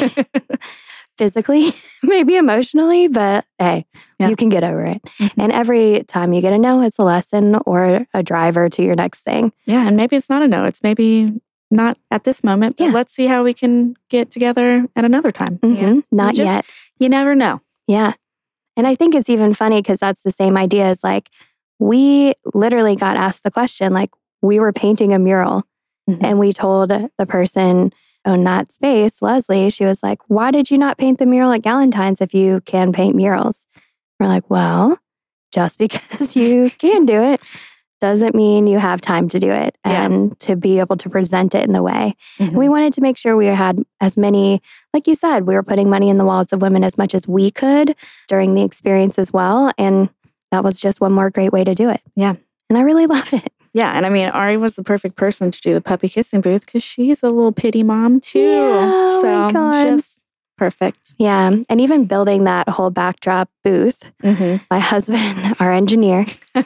physically, maybe emotionally, but hey, Yeah. you can get over it. Mhm. And every time you get a no, it's a lesson or a driver to your next thing. Yeah. And maybe it's not a no. It's maybe not at this moment, but Yeah. let's see how we can get together at another time. Mhm. Yeah. Not You just- yet. You never know. Yeah. And I think it's even funny because that's the same idea as like, we literally got asked the question, like, we were painting a mural Mhm. and we told the person on that space, Leslie, she was like, why did you not paint the mural at Galentine's if you can paint murals? We're like, well, just because you can do it doesn't mean you have time to do it Yeah. and to be able to present it in the way. Mhm. And we wanted to make sure we had as many, like you said, we were putting money in the wallets of women as much as we could during the experience as well. And that was just one more great way to do it. Yeah. And I really love it. Yeah, and I mean, Ari was the perfect person to do the puppy kissing booth because she's a little pity mom too. Yeah, oh so my God. just perfect. Yeah. And even building that whole backdrop booth, Mm-hmm. my husband, our engineer,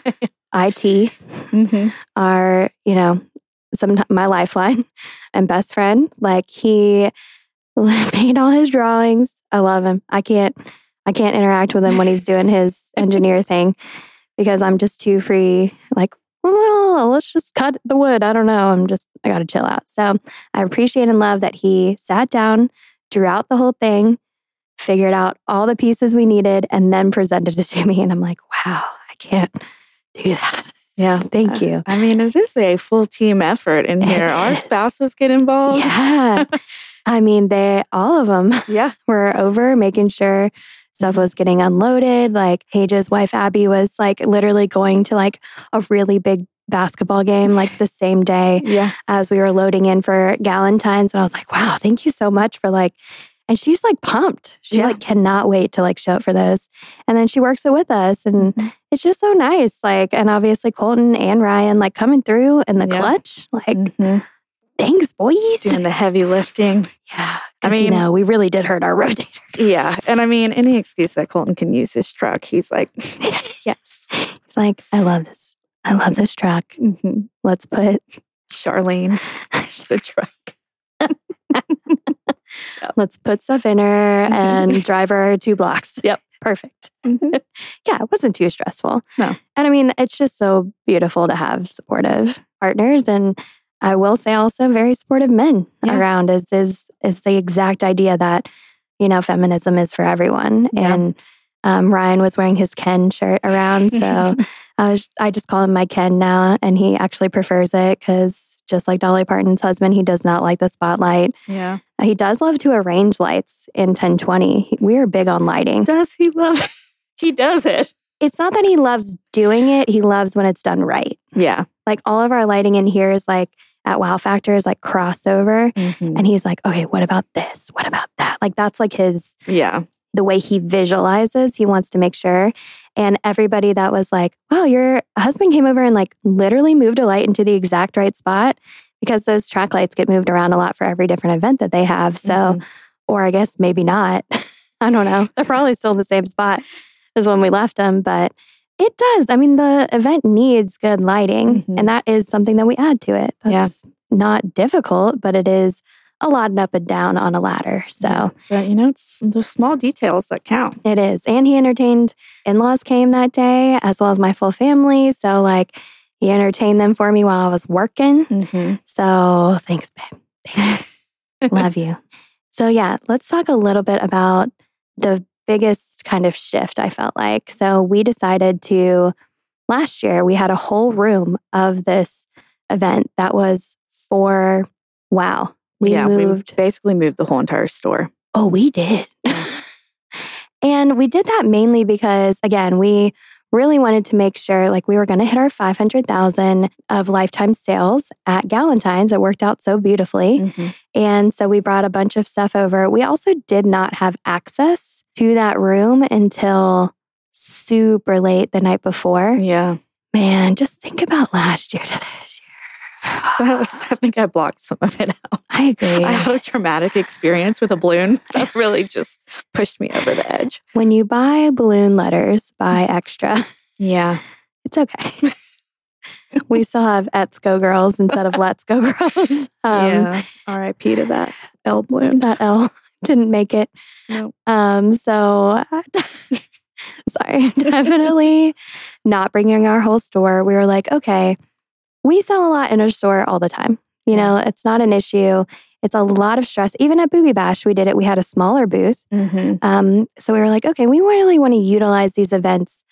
I T, Mm-hmm. our, you know, some my lifeline and best friend, like he made all his drawings. I love him. I can't, I can't interact with him when he's doing his engineer thing because I'm just too free. Like, well, let's just cut the wood. I don't know. I'm just, I got to chill out. So I appreciate and love that he sat down, drew out the whole thing, figured out all the pieces we needed, and then presented it to me. And I'm like, wow, I can't do that. Yeah, Thank you. I mean, it is a full team effort in It here. Our is. spouses get involved. Yeah. I mean, they, all of them Yeah. were over making sure stuff was getting unloaded. Like Paige's wife, Abby, was like literally going to like a really big basketball game like the same day Yeah. as we were loading in for Galentine's. And I was like, wow, thank you so much for like, and she's like pumped. She Yeah. like cannot wait to like show up for those. And then she works it with us. And Mhm. it's just so nice. Like, and obviously Colton and Ryan like coming through in the Yeah. clutch. Like, Mhm. thanks, boys. Doing the heavy lifting. Yeah. I I mean, you mean- know, we really did hurt our rotator. Yeah. And I mean, any excuse that Colton can use his truck, he's like, yes. It's like, I love this. I love this truck. Mm-hmm. Let's put, Charlene, the truck. let's put stuff in her and drive her two blocks. Yep. Perfect. Mhm. Yeah, it wasn't too stressful. No. And I mean, it's just so beautiful to have supportive partners. And I will say also very supportive men Yeah. around is, is, is the exact idea that, you know, feminism is for everyone. Yeah. And um, Ryan was wearing his Ken shirt around. So I, was, I just call him my Ken now. And he actually prefers it because just like Dolly Parton's husband, he does not like the spotlight. Yeah. He does love to arrange lights in ten twenty. We are big on lighting. Does he love He does it. It's not that he loves doing it. He loves when it's done right. Yeah. Like all of our lighting in here is like at Wow Factor is like crossover. Mhm. And he's like, okay, what about this? What about that? Like that's like his, Yeah. the way he visualizes. He wants to make sure. And everybody that was like, wow, your husband came over and like literally moved a light into the exact right spot because those track lights get moved around a lot for every different event that they have. So, Mhm. or I guess maybe not. I don't know. They're probably still in the same spot as when we left them, but it does. I mean, the event needs good lighting, Mhm. and that is something that we add to it. Yeah. That's not difficult, but it is a lot and up and down on a ladder. So But you know, it's the small details that count. it is. And he entertained in-laws came that day, as well as my full family. So like he entertained them for me while I was working. Mm-hmm. So thanks, babe. Thanks. Love you. So yeah, let's talk a little bit about the biggest kind of shift I felt like. So we decided to, last year, we had a whole room of this event that was for, wow. We yeah, moved. we basically moved the whole entire store. Oh, we did. And we did that mainly because, again, we really wanted to make sure like we were going to hit our five hundred thousand of lifetime sales at Galentine's. It worked out so beautifully. Mm-hmm. And so we brought a bunch of stuff over. We also did not have access to that room until super late the night before. Yeah. Man, just think about last year to this year. That was, I think I blocked some of it out. I agree. I had a traumatic experience with a balloon that really just pushed me over the edge. When you buy balloon letters, buy extra. Yeah. It's okay. We still have Let's Go Girls instead of Let's Go Girls. Um, yeah. R I P to that L balloon. That L didn't make it. Nope. Um, so, sorry, definitely not bringing our whole store. We were like, okay, we sell a lot in our store all the time. You know, it's not an issue. It's a lot of stress. Even at Booby Bash, we did it. We had a smaller booth. Mm-hmm. Um, so we were like, okay, we really want to utilize these events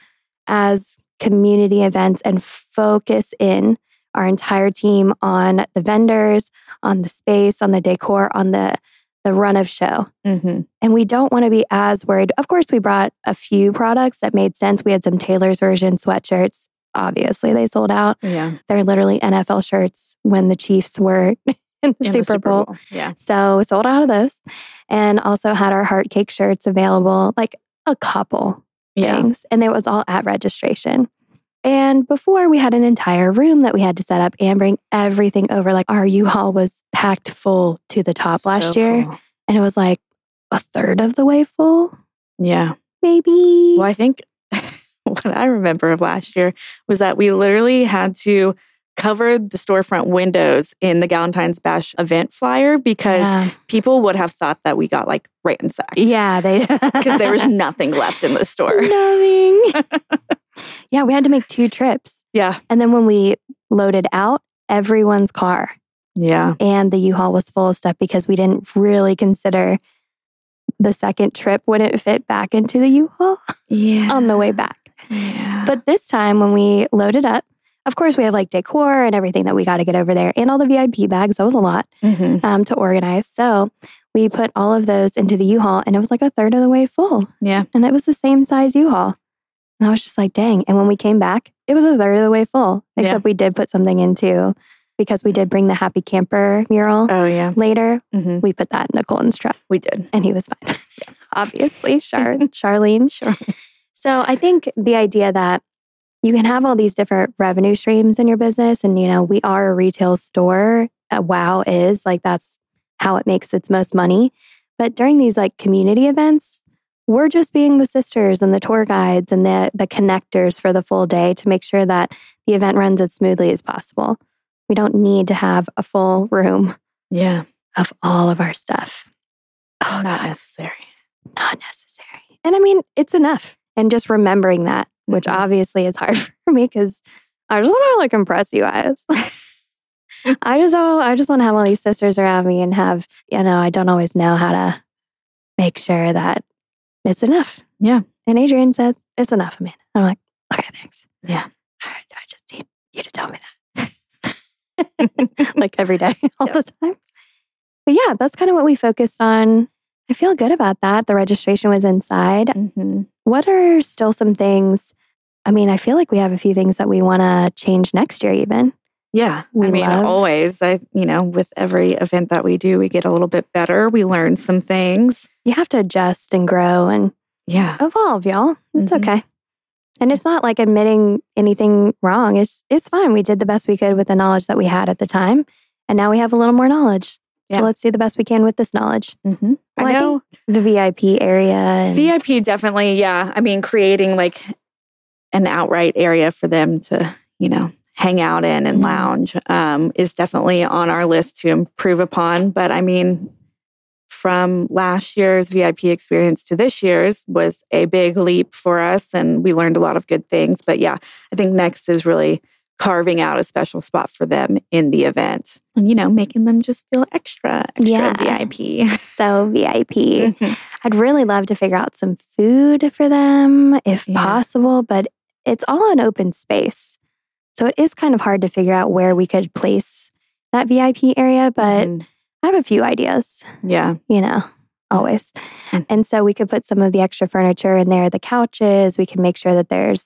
as community events and focus in our entire team on the vendors, on the space, on the decor, on the the run of show. Mm-hmm. And we don't want to be as worried. Of course, we brought a few products that made sense. We had some Taylor's version sweatshirts. Obviously, they sold out. Yeah. They're literally N F L shirts when the Chiefs were in the, in Super, the Super Bowl. Bowl. Yeah. So we sold out of those. And also had our heart cake shirts available, like a couple yeah. things. And it was all at registration. And before, we had an entire room that we had to set up and bring everything over. Like our U-Haul was packed full to the top last so year. Full. And it was like a third of the way full. Yeah. Maybe. Well, I think what I remember of last year was that we literally had to cover the storefront windows in the Galentine's Bash event flyer because yeah. people would have thought that we got like ransacked. Yeah, they because there was nothing left in the store. Nothing. Yeah, we had to make two trips. Yeah. And then when we loaded out, everyone's car. Yeah. And the U-Haul was full of stuff because we didn't really consider the second trip wouldn't fit back into the U-Haul yeah. on the way back. Yeah. But this time when we loaded up, of course, we have like decor and everything that we got to get over there and all the V I P bags. That was a lot mm-hmm. um, to organize. So we put all of those into the U-Haul and it was like a third of the way full. Yeah. And it was the same size U-Haul. And I was just like, dang. And when we came back, it was a third of the way full. Except yeah. we did put something into, because we did bring the Happy Camper mural oh, yeah. later. Mm-hmm. We put that in Nicole's truck. We did. And he was fine. Yeah. Obviously, Char- Charlene. Sure. So I think the idea that you can have all these different revenue streams in your business. And, you know, we are a retail store. Uh, WOW is like, that's how it makes its most money. But during these like community events, we're just being the sisters and the tour guides and the the connectors for the full day to make sure that the event runs as smoothly as possible. We don't need to have a full room yeah. of all of our stuff. Oh, not God. necessary. Not necessary. And I mean, it's enough. And just remembering that, which mm-hmm. obviously is hard for me because I just want to like impress you guys. I just oh, I just want to have all these sisters around me and have, you know, I don't always know how to make sure that it's enough. Yeah. And Adrienne says, it's enough, Amanda. I'm like, okay, thanks. Yeah. I, I just need you to tell me that. Like every day, all yeah. the time. But yeah, that's kind of what we focused on. I feel good about that. The registration was inside. Mm-hmm. What are still some things? I mean, I feel like we have a few things that we want to change next year even. Yeah. We I mean, love. always, I, you know, with every event that we do, we get a little bit better. We learn some things. You have to adjust and grow and yeah, evolve, y'all. It's mm-hmm. okay. And it's not like admitting anything wrong. It's it's fine. We did the best we could with the knowledge that we had at the time. And now we have a little more knowledge. So yeah. let's do the best we can with this knowledge. Mm-hmm. Well, I know. I think the V I P area. And V I P definitely, yeah. I mean, creating like an outright area for them to, you know, hang out in and lounge um, is definitely on our list to improve upon. But I mean, from last year's V I P experience to this year's was a big leap for us, and we learned a lot of good things. But yeah, I think next is really carving out a special spot for them in the event. And, you know, making them just feel extra, extra yeah. V I P. So V I P. Mm-hmm. I'd really love to figure out some food for them if yeah. possible, but it's all an open space. So it is kind of hard to figure out where we could place that V I P area, but mm-hmm. I have a few ideas. Yeah. You know, always. Mm-hmm. And so we could put some of the extra furniture in there, the couches. We can make sure that there's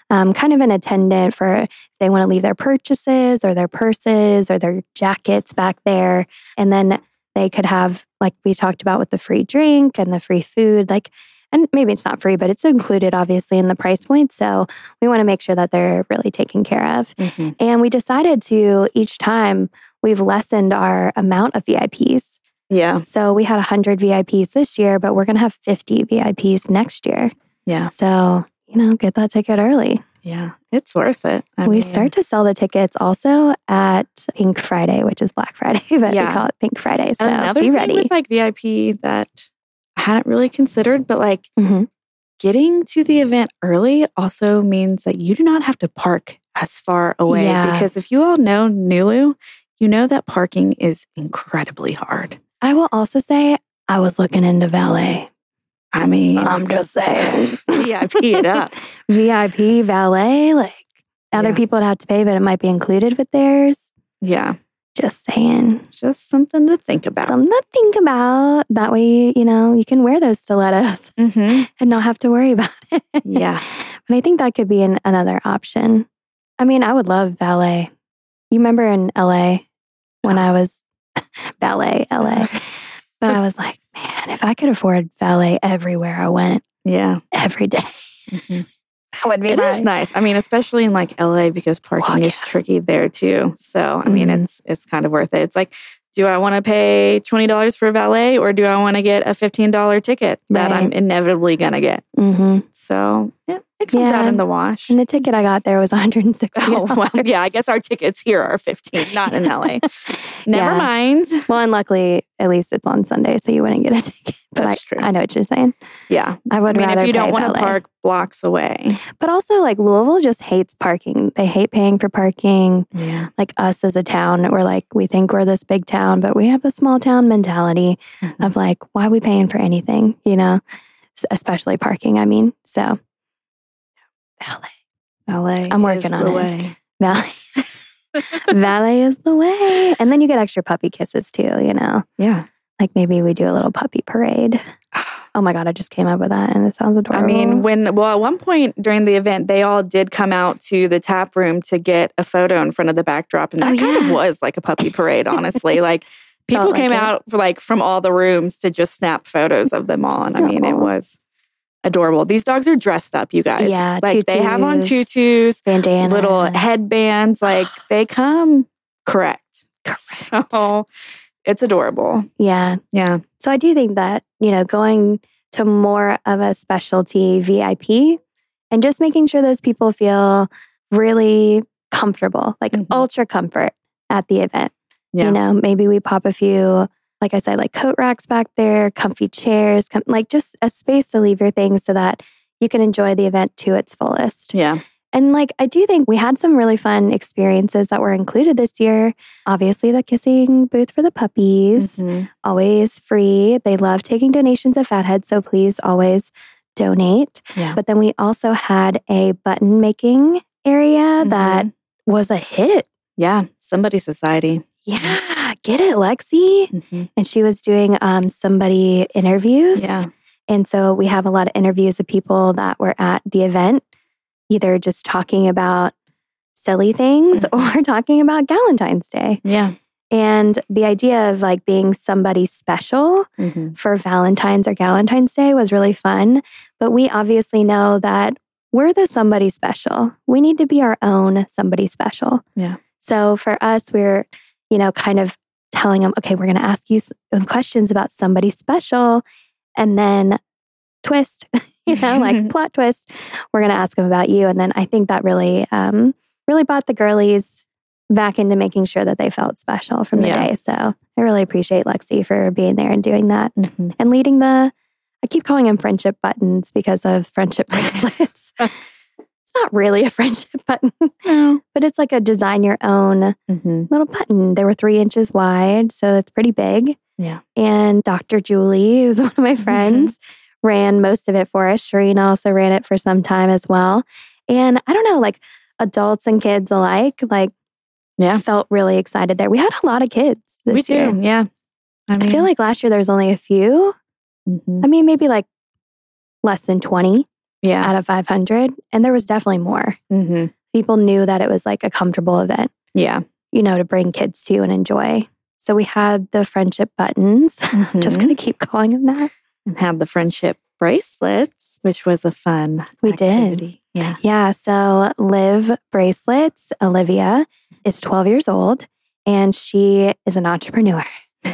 um, kind of an attendant for if they want to leave their purchases or their purses or their jackets back there. And then they could have, like we talked about with the free drink and the free food, like, and maybe it's not free, but it's included obviously in the price point. So we want to make sure that they're really taken care of. Mm-hmm. And we decided to, each time we've lessened our amount of V I Ps. Yeah. So we had one hundred V I Ps this year, but we're going to have fifty V I Ps next year. Yeah. So, you know, get that ticket early. Yeah, it's worth it. I we mean, start to sell the tickets also at Pink Friday, which is Black Friday, but yeah. we call it Pink Friday. So and another be thing ready. with like V I P that I hadn't really considered, but like mm-hmm. getting to the event early also means that you do not have to park as far away. Yeah. Because if you all know Nulu, you know that parking is incredibly hard. I will also say I was looking into valet. I mean, I'm just saying. V I P it up. V I P valet, like other Yeah. people would have to pay, but it might be included with theirs. Yeah. Just saying. Just something to think about. Something to think about. That way, you know, you can wear those stilettos mm-hmm. and not have to worry about it. Yeah. But I think that could be an, another option. I mean, I would love valet. You remember in L A when I was ballet, L A. But I was like, man, if I could afford valet everywhere I went, yeah, every day, mm-hmm. that would be it nice. is nice. I mean, especially in like L A because parking Oh, yeah. is tricky there too. So, I mean, Mhm. it's it's kind of worth it. It's like, do I want to pay twenty dollars for valet or do I want to get a fifteen dollars ticket that Right. I'm inevitably going to get? Mm-hmm. So, yeah, it comes Yeah. out in the wash. And the ticket I got there was one hundred sixty dollars. Oh, well, yeah, I guess our tickets here are fifteen, not in L A. Never Yeah. mind. Well, and luckily, at least it's on Sunday, so you wouldn't get a ticket. But That's I, true. I know what you're saying. Yeah. I would I mean, rather if you don't pay want to valet. park blocks away. But also, like, Louisville just hates parking. They hate paying for parking. Yeah. Like us as a town, we're like, we think we're this big town, but we have a small town mentality Mm-hmm. of like, why are we paying for anything? You know, S- especially parking. I mean, so valet, L A I'm working is on the it. way. valet, valet is the way. And then you get extra puppy kisses too. You know, Yeah. like maybe we do a little puppy parade. Oh my God, I just came up with that and it sounds adorable. I mean, when, well, at one point during the event, they all did come out to the tap room to get a photo in front of the backdrop. And that Oh, kind of yeah. was like a puppy parade, honestly. Like people Felt like came it. out for, like from all the rooms to just snap photos of them all. And I mean, it Aw. was adorable. These dogs are dressed up, you guys. Yeah, like they have on tutus, tutus, bandanas, little headbands. Like they come correct. Correct. So it's adorable. Yeah. Yeah. So I do think that, you know, going to more of a specialty V I P and just making sure those people feel really comfortable, like Mhm. ultra comfort at the event. Yeah. You know, maybe we pop a few, like I said, like coat racks back there, comfy chairs, com- like just a space to leave your things so that you can enjoy the event to its fullest. Yeah. And like, I do think we had some really fun experiences that were included this year. Obviously, the kissing booth for the puppies, Mhm. always free. They love taking donations at Fathead, so please always donate. Yeah. But then we also had a button making area that Mhm. was a hit. Yeah. Somebody Society. Yeah, get it, Lexi. Mhm. And she was doing um, somebody interviews. Yeah. And so we have a lot of interviews of people that were at the event, either just talking about silly things or talking about Galentine's Day. Yeah. And the idea of like being somebody special Mhm. for Valentine's or Galentine's Day was really fun. But we obviously know that we're the somebody special. We need to be our own somebody special. Yeah. So for us, we're, you know, kind of telling them, okay, we're going to ask you some questions about somebody special. And then twist, you know, like plot twist, we're going to ask them about you. And then I think that really, um, really brought the girlies back into making sure that they felt special from the Yeah. day. So I really appreciate Lexi for being there and doing that Mhm. and leading the, I keep calling them friendship buttons because of friendship bracelets. It's not really a friendship button, No. but it's like a design your own Mhm. little button. They were three inches wide, so that's pretty big. Yeah. And Doctor Julie, who's one of my friends, ran most of it for us. Sharina also ran it for some time as well. And I don't know, like adults and kids alike, like Yeah. felt really excited there. We had a lot of kids this We year. do. Yeah. I, mean, I feel like last year there was only a few. Mhm. I mean, maybe like less than twenty. yeah. out of five hundred. And there was definitely more. Mm-hmm. People knew that it was like a comfortable event, Yeah. you know, to bring kids to and enjoy. So we had the friendship buttons. Mm-hmm. Just going to keep calling them that. And had the friendship bracelets, which was a fun We activity. did. Yeah. Yeah. So Liv Bracelets, Olivia, is twelve years old and she is an entrepreneur. And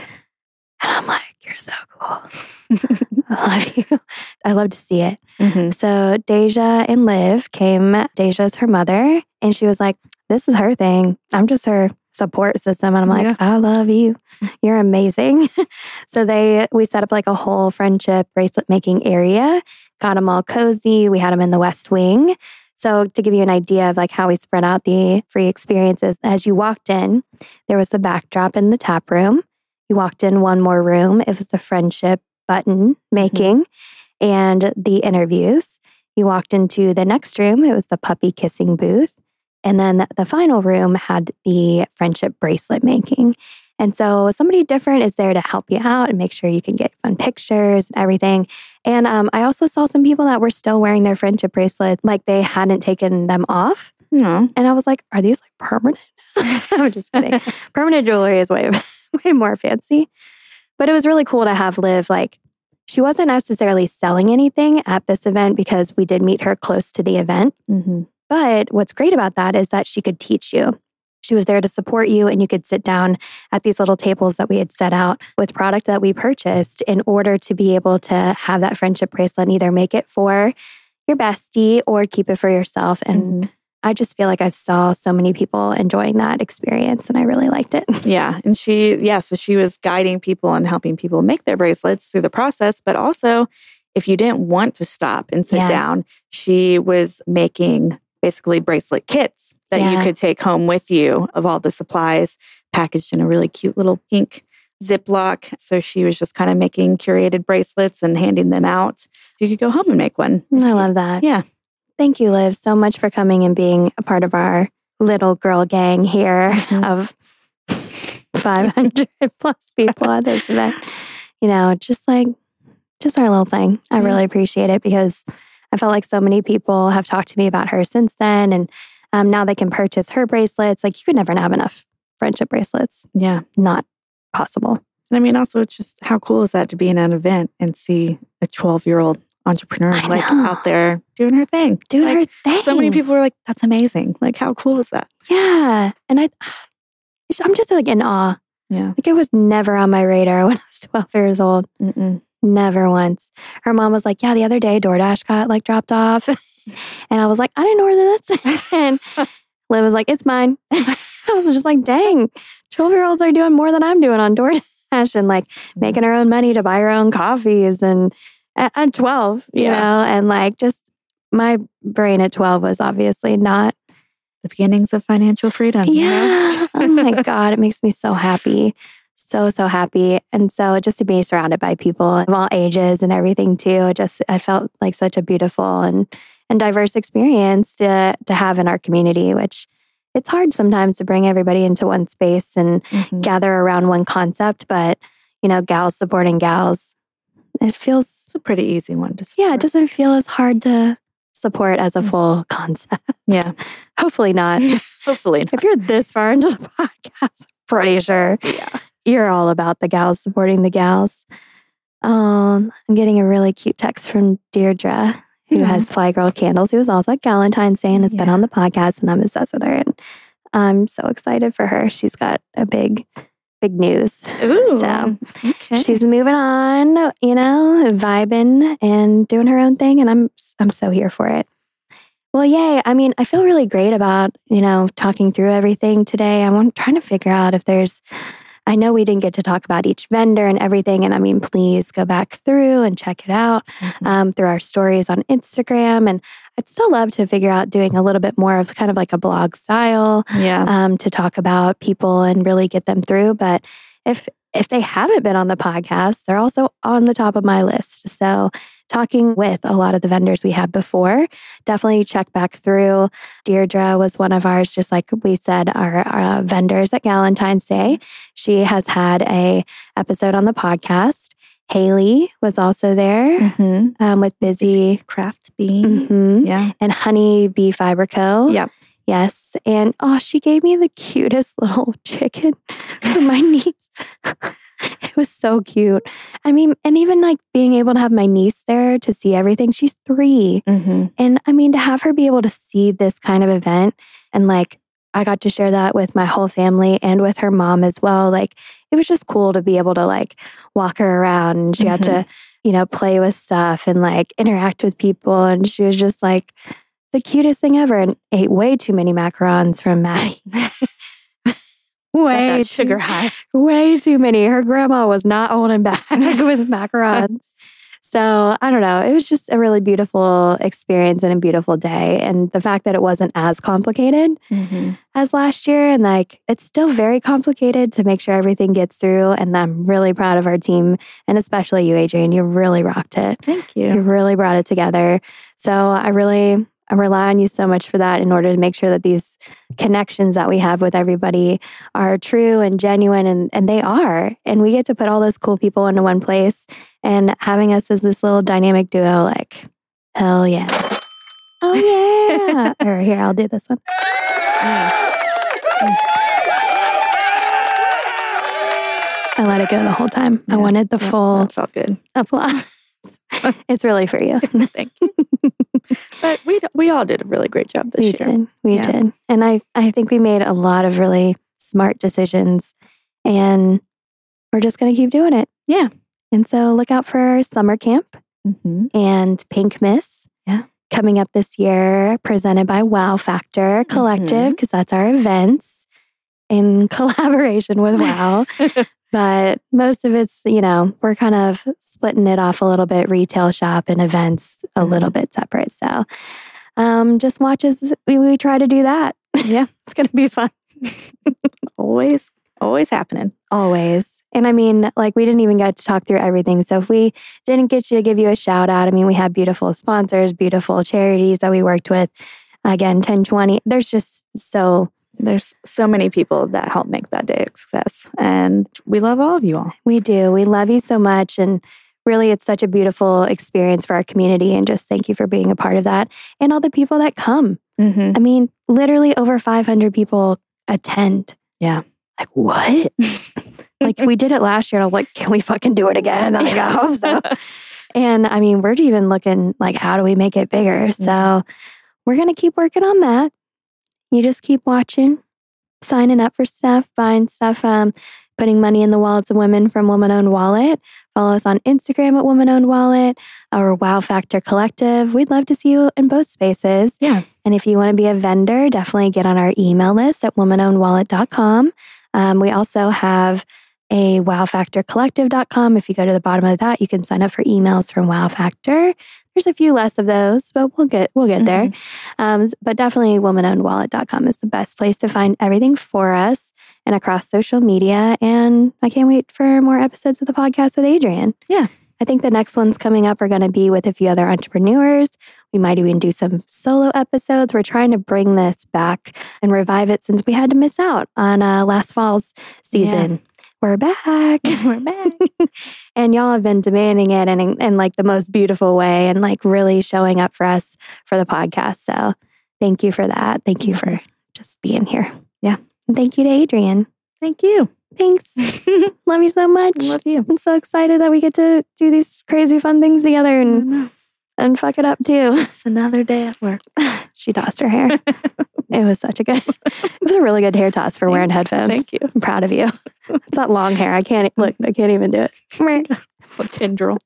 I'm like, you're so cool. I love you. I love to see it. Mm-hmm. So Deja and Liv came. Deja's her mother. And she was like, this is her thing. I'm just her support system. And I'm like, Yeah. I love you. You're amazing. So they, we set up like a whole friendship bracelet making area, got them all cozy. We had them in the West Wing. So to give you an idea of like how we spread out the free experiences, as you walked in, there was the backdrop in the tap room. You walked in one more room. It was the friendship button making mm-hmm. and the interviews. You walked into the next room. It was the puppy kissing booth. And then the final room had the friendship bracelet making. And so somebody different is there to help you out and make sure you can get fun pictures and everything. And um, I also saw some people that were still wearing their friendship bracelets, like they hadn't taken them off. No. And I was like, are these like permanent? I'm just kidding. Permanent jewelry is way, way more fancy. But it was really cool to have Liv, like, she wasn't necessarily selling anything at this event because we did meet her close to the event. Mm-hmm. But what's great about that is that she could teach you. She was there to support you and you could sit down at these little tables that we had set out with product that we purchased in order to be able to have that friendship bracelet and either make it for your bestie or keep it for yourself. And mm-hmm. I just feel like I saw so many people enjoying that experience and I really liked it. Yeah. And she, yeah, so she was guiding people and helping people make their bracelets through the process. But also, if you didn't want to stop and sit yeah. down, she was making basically bracelet kits that yeah. you could take home with you of all the supplies packaged in a really cute little pink Ziploc. So she was just kind of making curated bracelets and handing them out. So you could go home and make one. I love that. Yeah. Thank you, Liv, so much for coming and being a part of our little girl gang here mm-hmm. of five hundred plus people at this event. You know, just like, just our little thing. I mm-hmm. really appreciate it because I felt like so many people have talked to me about her since then. And um, now they can purchase her bracelets. Like you could never have enough friendship bracelets. Yeah. Not possible. And I mean, also, it's just how cool is that to be in an event and see a twelve-year-old entrepreneur I like know. out there doing her thing. Doing like, her thing. So many people were like, that's amazing. Like, how cool is that? Yeah. And I, I'm just like in awe. Yeah. Like it was never on my radar when I was twelve years old. Mm-mm. Never once. Her mom was like, yeah, the other day DoorDash got like dropped off. And I was like, I didn't order this. And Liv was like, it's mine. I was just like, dang, twelve-year-olds are doing more than I'm doing on DoorDash and like mm-hmm. making her own money to buy her own coffees. And at, at twelve, you yeah. know, and like just my brain at twelve was obviously not the beginnings of financial freedom. Yeah. You know? Oh my God. It makes me so happy. So, so happy. And so just to be surrounded by people of all ages and everything too, just, I felt like such a beautiful and, and diverse experience to, to have in our community, which it's hard sometimes to bring everybody into one space and mm-hmm. gather around one concept. But, you know, gals supporting gals, it feels it's a pretty easy one to support. Yeah, it doesn't feel as hard to support as a full concept. Yeah. Hopefully not. Hopefully not. If you're this far into the podcast, I'm pretty sure. Yeah. You're all about the gals supporting the gals. Um, I'm getting a really cute text from Deirdre, who yeah. has Fly Girl Candles, who is also at Galentine's Day and has yeah. been on the podcast, and I'm obsessed with her. And I'm so excited for her. She's got a big, big news. Ooh, so okay. she's moving on, you know, vibing and doing her own thing, and I'm I'm so here for it. Well, yay. I mean, I feel really great about, you know, talking through everything today. I'm trying to figure out if there's I know we didn't get to talk about each vendor and everything. And I mean, please go back through and check it out mm-hmm. um, through our stories on Instagram. And I'd still love to figure out doing a little bit more of kind of like a blog style yeah. um, to talk about people and really get them through. But if if they haven't been on the podcast, they're also on the top of my list. So talking with a lot of the vendors we had before, definitely check back through. Deirdre was one of ours, just like we said, our, our vendors at Galentine's Day. She has had a episode on the podcast. Haley was also there Mm-hmm. um, with Busy Craft Bean. Mhm. Yeah. and Honey Bee Fiber Co. Yep. Yes. And oh, she gave me the cutest little chicken for my niece. It was so cute. I mean, and even like being able to have my niece there to see everything. She's three. Mm-hmm. And I mean, to have her be able to see this kind of event and like, I got to share that with my whole family and with her mom as well. Like, it was just cool to be able to like walk her around and she got Mm-hmm. to, you know, play with stuff and like interact with people. And she was just like the cutest thing ever and ate way too many macarons from Maddie. way that sugar too, high. way too many. Her grandma was not holding back with macarons. So I don't know. It was just a really beautiful experience and a beautiful day. And the fact that it wasn't as complicated Mm-hmm. as last year. And like, it's still very complicated to make sure everything gets through. And I'm really proud of our team and especially you, Adrienne. You really rocked it. Thank You you. really brought it together. So I really, I rely on you so much for that in order to make sure that these connections that we have with everybody are true and genuine. And, and they are. And we get to put all those cool people into one place and having us as this little dynamic duo, like, hell yeah. Oh yeah. Or here, I'll do this one. I let it go the whole time. I Yeah. wanted the Yeah, full that felt good. applause. It's really for you. Thank you. But we we all did a really great job this we year. did. We Yeah. did. And I, I think we made a lot of really smart decisions and we're just going to keep doing it. Yeah. And so look out for our summer camp Mm-hmm. and Pink Miss. Yeah. Coming up this year, presented by Wow Factor Collective, because that's our events in collaboration with Wow. But most of it's, you know, we're kind of splitting it off a little bit, retail shop and events a little bit separate. So um, just watch as we, we try to do that. Yeah. It's going to be fun. Always, always happening. Always. And I mean, like we didn't even get to talk through everything. So if we didn't get you to give you a shout out, I mean, we had beautiful sponsors, beautiful charities that we worked with. Again, ten twenty. There's just so There's so many people that help make that day a success. And we love all of you all. We do. We love you so much. And really, it's such a beautiful experience for our community. And just thank you for being a part of that. And all the people that come. Mm-hmm. I mean, literally over five hundred people attend. Yeah. Like, what? Like, we did it last year. And I was like, can we fucking do it again? I'm like, I hope so. And I mean, we're even looking like, how do we make it bigger? So we're going to keep working on that. You just keep watching, signing up for stuff, buying stuff, um, putting money in the wallets of women from Woman Owned Wallet. Follow us on Instagram at Woman Owned Wallet or Wow Factor Collective. We'd love to see you in both spaces. Yeah. And if you want to be a vendor, definitely get on our email list at woman owned wallet dot com. Um, we also have a wow factor collective dot com. If you go to the bottom of that, you can sign up for emails from Wow Factor. There's a few less of those, but we'll get we'll get there. Um, but definitely woman owned wallet dot com is the best place to find everything for us and across social media. And I can't wait for more episodes of the podcast with Adrienne. Yeah. I think the next ones coming up are going to be with a few other entrepreneurs. We might even do some solo episodes. We're trying to bring this back and revive it since we had to miss out on uh, last fall's season. Yeah. We're back. We're back. And y'all have been demanding it in, in, in like the most beautiful way and like really showing up for us for the podcast. So thank you for that. Thank you for just being here. Yeah. And thank you to Adrienne. Thank you. Thanks. Love you so much. Love you. I'm so excited that we get to do these crazy fun things together and, and fuck it up too. Just another day at work. She tossed her hair. It was such a good, it was a really good hair toss for wearing headphones. Thank you. I'm proud of you. It's not long hair. I can't, look, I can't even do it. A tendril.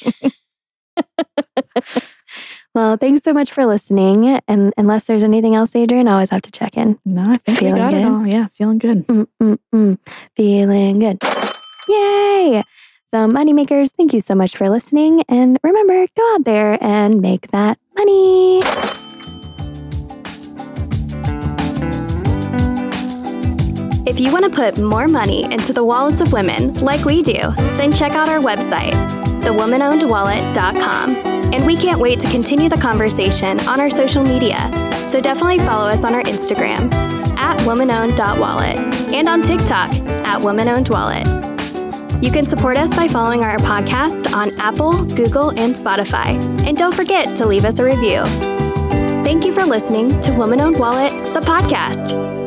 Well, thanks so much for listening. And unless there's anything else, Adrienne, I always have to check in. No, I think Feeling we got good? it all. Yeah, feeling good. Mm, mm, mm. Feeling good. Yay! So, moneymakers, thank you so much for listening. And remember, go out there and make that money. If you want to put more money into the wallets of women like we do, then check out our website, the woman owned wallet dot com. And we can't wait to continue the conversation on our social media. So definitely follow us on our Instagram, at woman owned dot wallet, and on TikTok, at woman owned wallet. You can support us by following our podcast on Apple, Google, and Spotify. And don't forget to leave us a review. Thank you for listening to Woman Owned Wallet, the podcast.